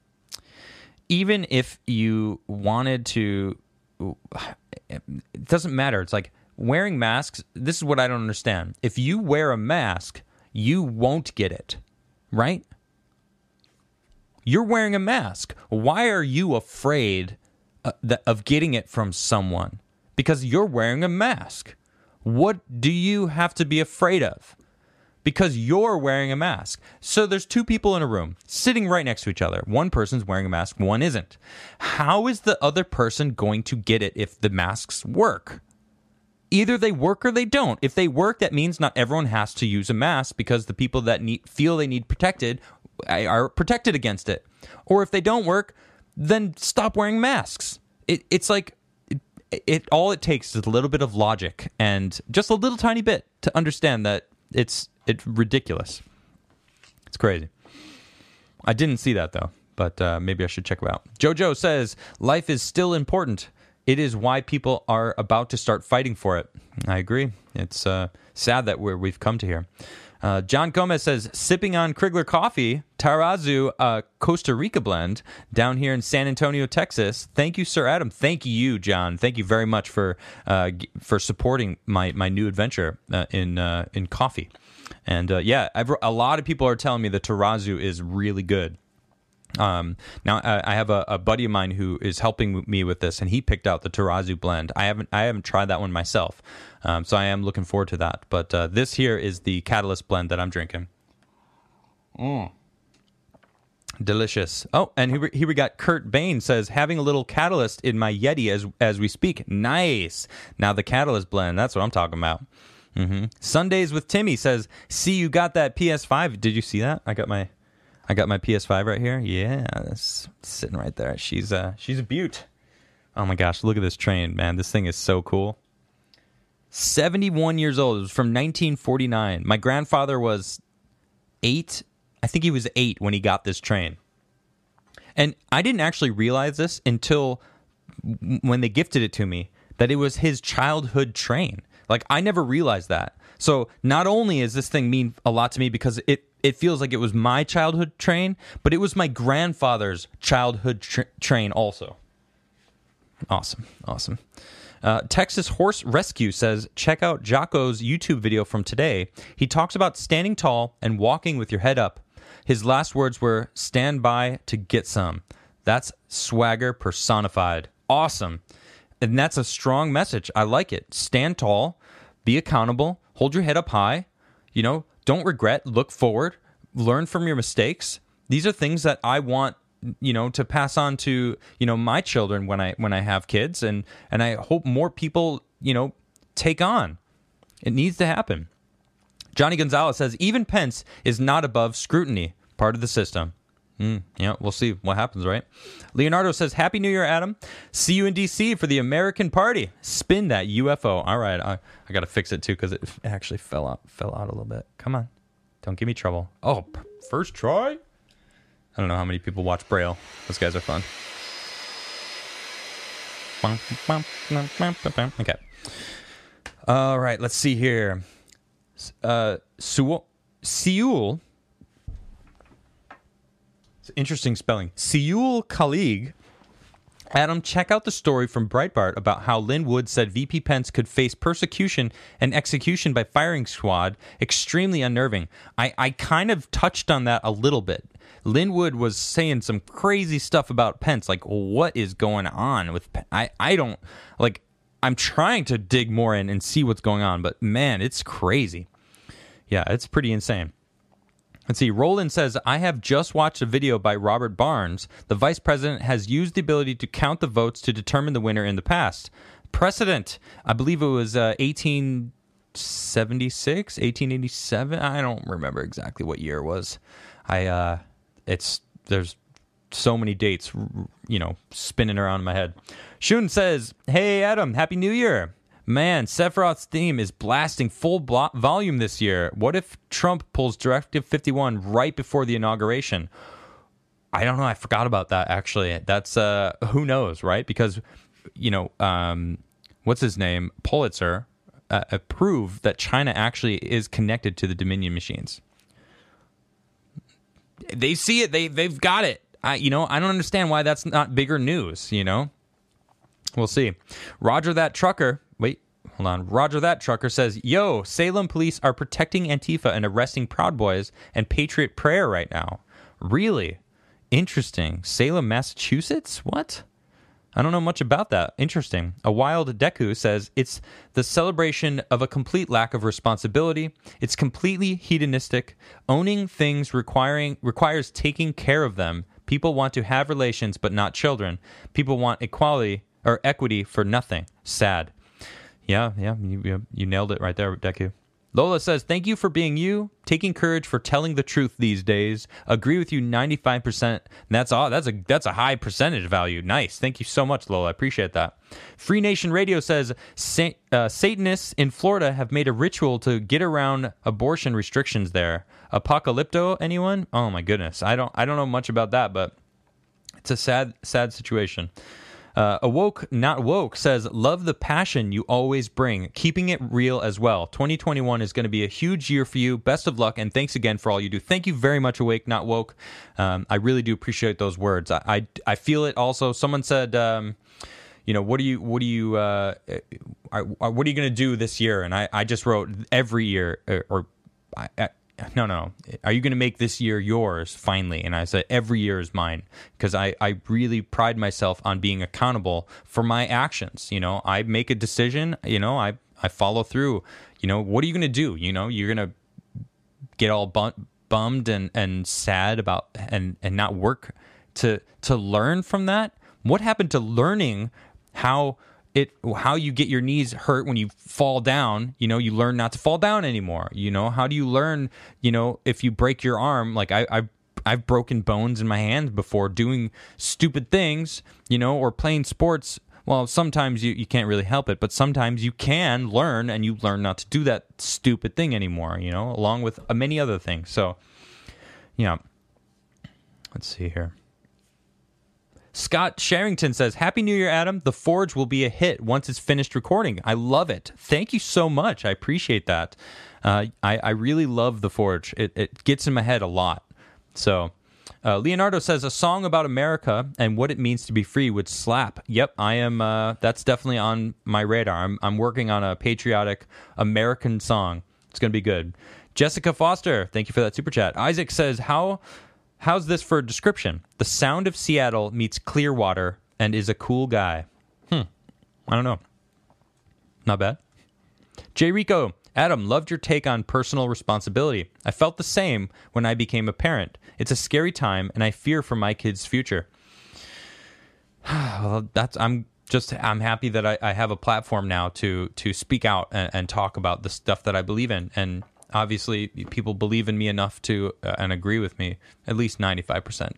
Even if you wanted to, it doesn't matter. It's like wearing masks. This is what I don't understand. If you wear a mask, you won't get it, right? You're wearing a mask. Why are you afraid Uh, the, of getting it from someone? Because you're wearing a mask. What do you have to be afraid of? Because you're wearing a mask. So there's two people in a room sitting right next to each other. One person's wearing a mask, one isn't. How is the other person going to get it if the masks work? either they work or they don't. If they work, that means not everyone has to use a mask because the people that need, feel they need protected are protected against it. Or if they don't work, then stop wearing masks. It, it's like it, it. All it takes is a little bit of logic and just a little tiny bit to understand that it's it's ridiculous. It's crazy. I didn't see that though, but uh, maybe I should check it out. Jojo says life is still important. It is why people are about to start fighting for it. I agree. It's uh, sad that we're, we've come to here. Uh, John Gomez says, sipping on Krigler coffee, Tarazu uh, Costa Rica blend down here in San Antonio, Texas. Thank you, Sir Adam. Thank you, John. Thank you very much for uh, g- for supporting my, my new adventure uh, in uh, in coffee. And uh, yeah, I've, a lot of people are telling me the Tarazu is really good. Um, now I, I have a, a buddy of mine who is helping me with this, and he picked out the Tarazu blend. I haven't, I haven't tried that one myself, um, so I am looking forward to that. But uh, this here is the Catalyst blend that I'm drinking. Mm. Delicious. Oh, and here, here we got Kurt Bain says, having a little Catalyst in my Yeti as as we speak. Nice. Now the Catalyst blend, that's what I'm talking about. Mm-hmm. Sundays with Timmy says, see, you got that P S five. Did you see that? I got my... I got my P S five right here. Yeah, that's sitting right there. She's uh, she's a beaut. Oh my gosh, look at this train, man. This thing is so cool. seventy-one years old. It was from nineteen forty-nine. My grandfather was eight. I think he was eight when he got this train. And I didn't actually realize this until when they gifted it to me, that it was his childhood train. Like, I never realized that. So not only is this thing mean a lot to me because it It feels like it was my childhood train, but it was my grandfather's childhood tra- train also. Awesome, awesome. Uh, Texas Horse Rescue says, check out Jocko's YouTube video from today. He talks about standing tall and walking with your head up. His last words were, stand by to get some. That's swagger personified. Awesome. And that's a strong message. I like it. Stand tall, be accountable, hold your head up high, you know, don't regret, look forward, learn from your mistakes. These are things that I want, you know, to pass on to, you know, my children when I when I have kids, and and I hope more people, you know, take on. It needs to happen. Johnny Gonzalez says, even Pence is not above scrutiny, part of the system. Mm, yeah, we'll see what happens, right? Leonardo says, Happy New Year, Adam. See you in D C for the American Party. Spin that U F O. All right, I, I got to fix it, too, because it actually fell out fell out a little bit. Come on. Don't give me trouble. Oh, p- first try? I don't know how many people watch Braille. Those guys are fun. Okay. All right, let's see here. Uh, Seoul... Seoul... It's interesting spelling. Seoul colleague. Adam, check out the story from Breitbart about how Lin Wood said V P Pence could face persecution and execution by firing squad. Extremely unnerving. I, I kind of touched on that a little bit. Lin Wood was saying some crazy stuff about Pence. Like, what is going on with Pence? I, I don't, like, I'm trying to dig more in and see what's going on, but man, it's crazy. Yeah, it's pretty insane. Let's see. Roland says, I have just watched a video by Robert Barnes. The vice president has used the ability to count the votes to determine the winner in the past. Precedent. I believe it was uh, eighteen seventy-six, eighteen eighty-seven. I don't remember exactly what year it was. I, uh, it's, there's so many dates, you know, spinning around in my head. Shun says, hey, Adam, Happy New Year. Man, Sephiroth's theme is blasting full blo- volume this year. What if Trump pulls Directive fifty-one right before the inauguration? I don't know. I forgot about that, actually. That's, uh, who knows, right? Because, you know, um, what's his name? Pulitzer uh, proved that China actually is connected to the Dominion machines. They see it. They, they've got it. I, you know, I don't understand why that's not bigger news, you know? We'll see. Roger that trucker. Wait, hold on. Roger that trucker says, yo, Salem police are protecting Antifa and arresting Proud Boys and Patriot Prayer right now. Really? Interesting. Salem, Massachusetts? What? I don't know much about that. Interesting. A Wild Deku says, it's the celebration of a complete lack of responsibility. It's completely hedonistic. Owning things requiring requires taking care of them. People want to have relations, but not children. People want equality or equity for nothing. Sad. Yeah, yeah, you, you, you nailed it right there, Deku. Lola says, thank you for being you, taking courage for telling the truth these days. Agree with you ninety-five percent. And that's all. That's a that's a high percentage value. Nice. Thank you so much, Lola. I appreciate that. Free Nation Radio says, Sa- uh, Satanists in Florida have made a ritual to get around abortion restrictions there. Apocalypto, anyone? Oh my goodness. I don't I don't know much about that, but it's a sad, sad situation. Uh, Awoke, not woke, says, love the passion you always bring, keeping it real as well. twenty twenty-one is going to be a huge year for you. Best of luck, and thanks again for all you do. Thank you very much, Awake, not woke. Um, I really do appreciate those words. I, I, I feel it also. Someone said, um, you know, what do you, what do you, uh, are, what are you going to do this year? And I, I just wrote every year, or, or I, I No, no. Are you going to make this year yours finally? And I said, every year is mine, because I, I really pride myself on being accountable for my actions. You know, I make a decision, you know, I, I follow through. You know, what are you going to do? You know, you're going to get all bum- bummed and, and sad about and, and not work to to learn from that? What happened to learning how it how you get your knees hurt when you fall down? You know, you learn not to fall down anymore. You know, how do you learn, you know, if you break your arm? Like I, I I've broken bones in my hands before doing stupid things, you know, or playing sports. Well, sometimes you, you can't really help it, but sometimes you can learn, and you learn not to do that stupid thing anymore, you know, along with many other things. So, yeah. Let's see here. Scott Sherrington says, Happy New Year, Adam. The Forge will be a hit once it's finished recording. I love it. Thank you so much. I appreciate that. Uh, I, I really love The Forge. It, it gets in my head a lot. So, uh, Leonardo says, a song about America and what it means to be free would slap. Yep, I am. Uh, that's definitely on my radar. I'm, I'm working on a patriotic American song. It's going to be good. Jessica Foster, thank you for that super chat. Isaac says, how... How's this for a description? The sound of Seattle meets Clearwater and is a cool guy. Hmm. I don't know. Not bad. J. Rico, Adam, loved your take on personal responsibility. I felt the same when I became a parent. It's a scary time, and I fear for my kids' future. Well, that's I'm just I'm happy that I, I have a platform now to to speak out and, and talk about the stuff that I believe in. And obviously, people believe in me enough to uh, and agree with me, at least ninety-five percent.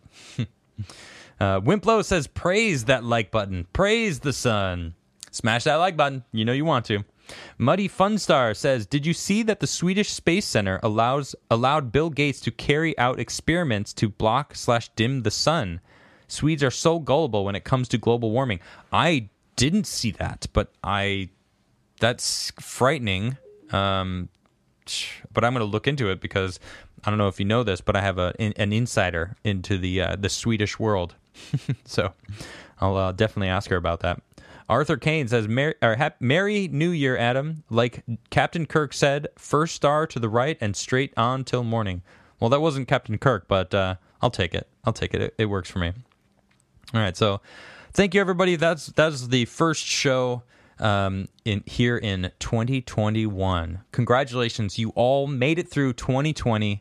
uh, Wimplo says, praise that like button. Praise the sun. Smash that like button. You know you want to. Muddy Funstar says, did you see that the Swedish Space Center allows allowed Bill Gates to carry out experiments to block slash dim the sun? Swedes are so gullible when it comes to global warming. I didn't see that, but I that's frightening. Um But I'm going to look into it because I don't know if you know this, but I have a, an insider into the uh, the Swedish world. So I'll uh, definitely ask her about that. Arthur Kane says, Merry, or, ha- Merry New Year, Adam. Like Captain Kirk said, first star to the right and straight on till morning. Well, that wasn't Captain Kirk, but uh, I'll take it. I'll take it. it. It works for me. All right, so thank you, everybody. That's that's the first show um in here in twenty twenty-one. Congratulations, you all made it through twenty twenty.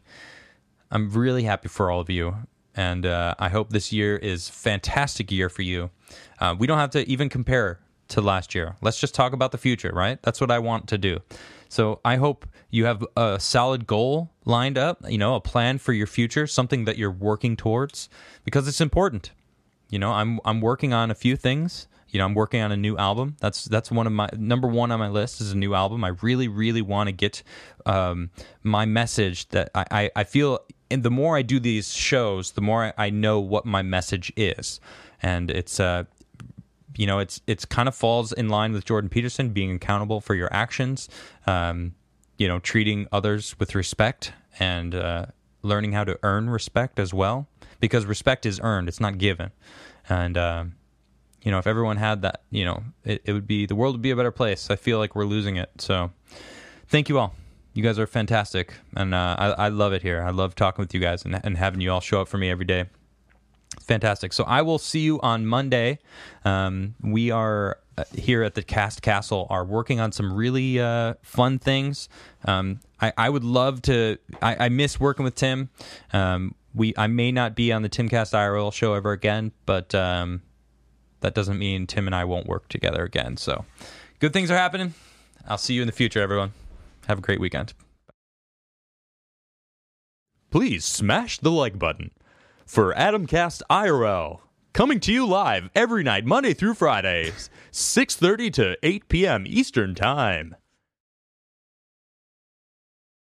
I'm really happy for all of you, and uh I hope this year is a fantastic year for you. Uh, we don't have to even compare to last year. Let's just talk about the future, right? That's what I want to do. So I hope you have a solid goal lined up, you know, a plan for your future, something that you're working towards, because it's important. You know, I'm I'm working on a few things. You know, I'm working on a new album. That's that's one of my number one on my list is a new album. I really, really want to get um, my message that I, I, I feel. And the more I do these shows, the more I, I know what my message is, and it's uh, you know, it's it's kind of falls in line with Jordan Peterson, being accountable for your actions. Um, you know, treating others with respect and uh, learning how to earn respect as well, because respect is earned; it's not given, and. Uh, You know, if everyone had that, you know, it, it would be, the world would be a better place. I feel like we're losing it. So thank you all. You guys are fantastic. And uh, I, I love it here. I love talking with you guys and, and having you all show up for me every day. Fantastic. So I will see you on Monday. Um, we are uh, here at the Cast Castle are working on some really uh, fun things. Um, I, I would love to, I, I miss working with Tim. Um, we I may not be on the Timcast I R L show ever again, but... Um, That doesn't mean Tim and I won't work together again. So good things are happening. I'll see you in the future, everyone. Have a great weekend. Please smash the like button for Adamcast I R L. Coming to you live every night, Monday through Fridays, six thirty to eight p.m. Eastern Time.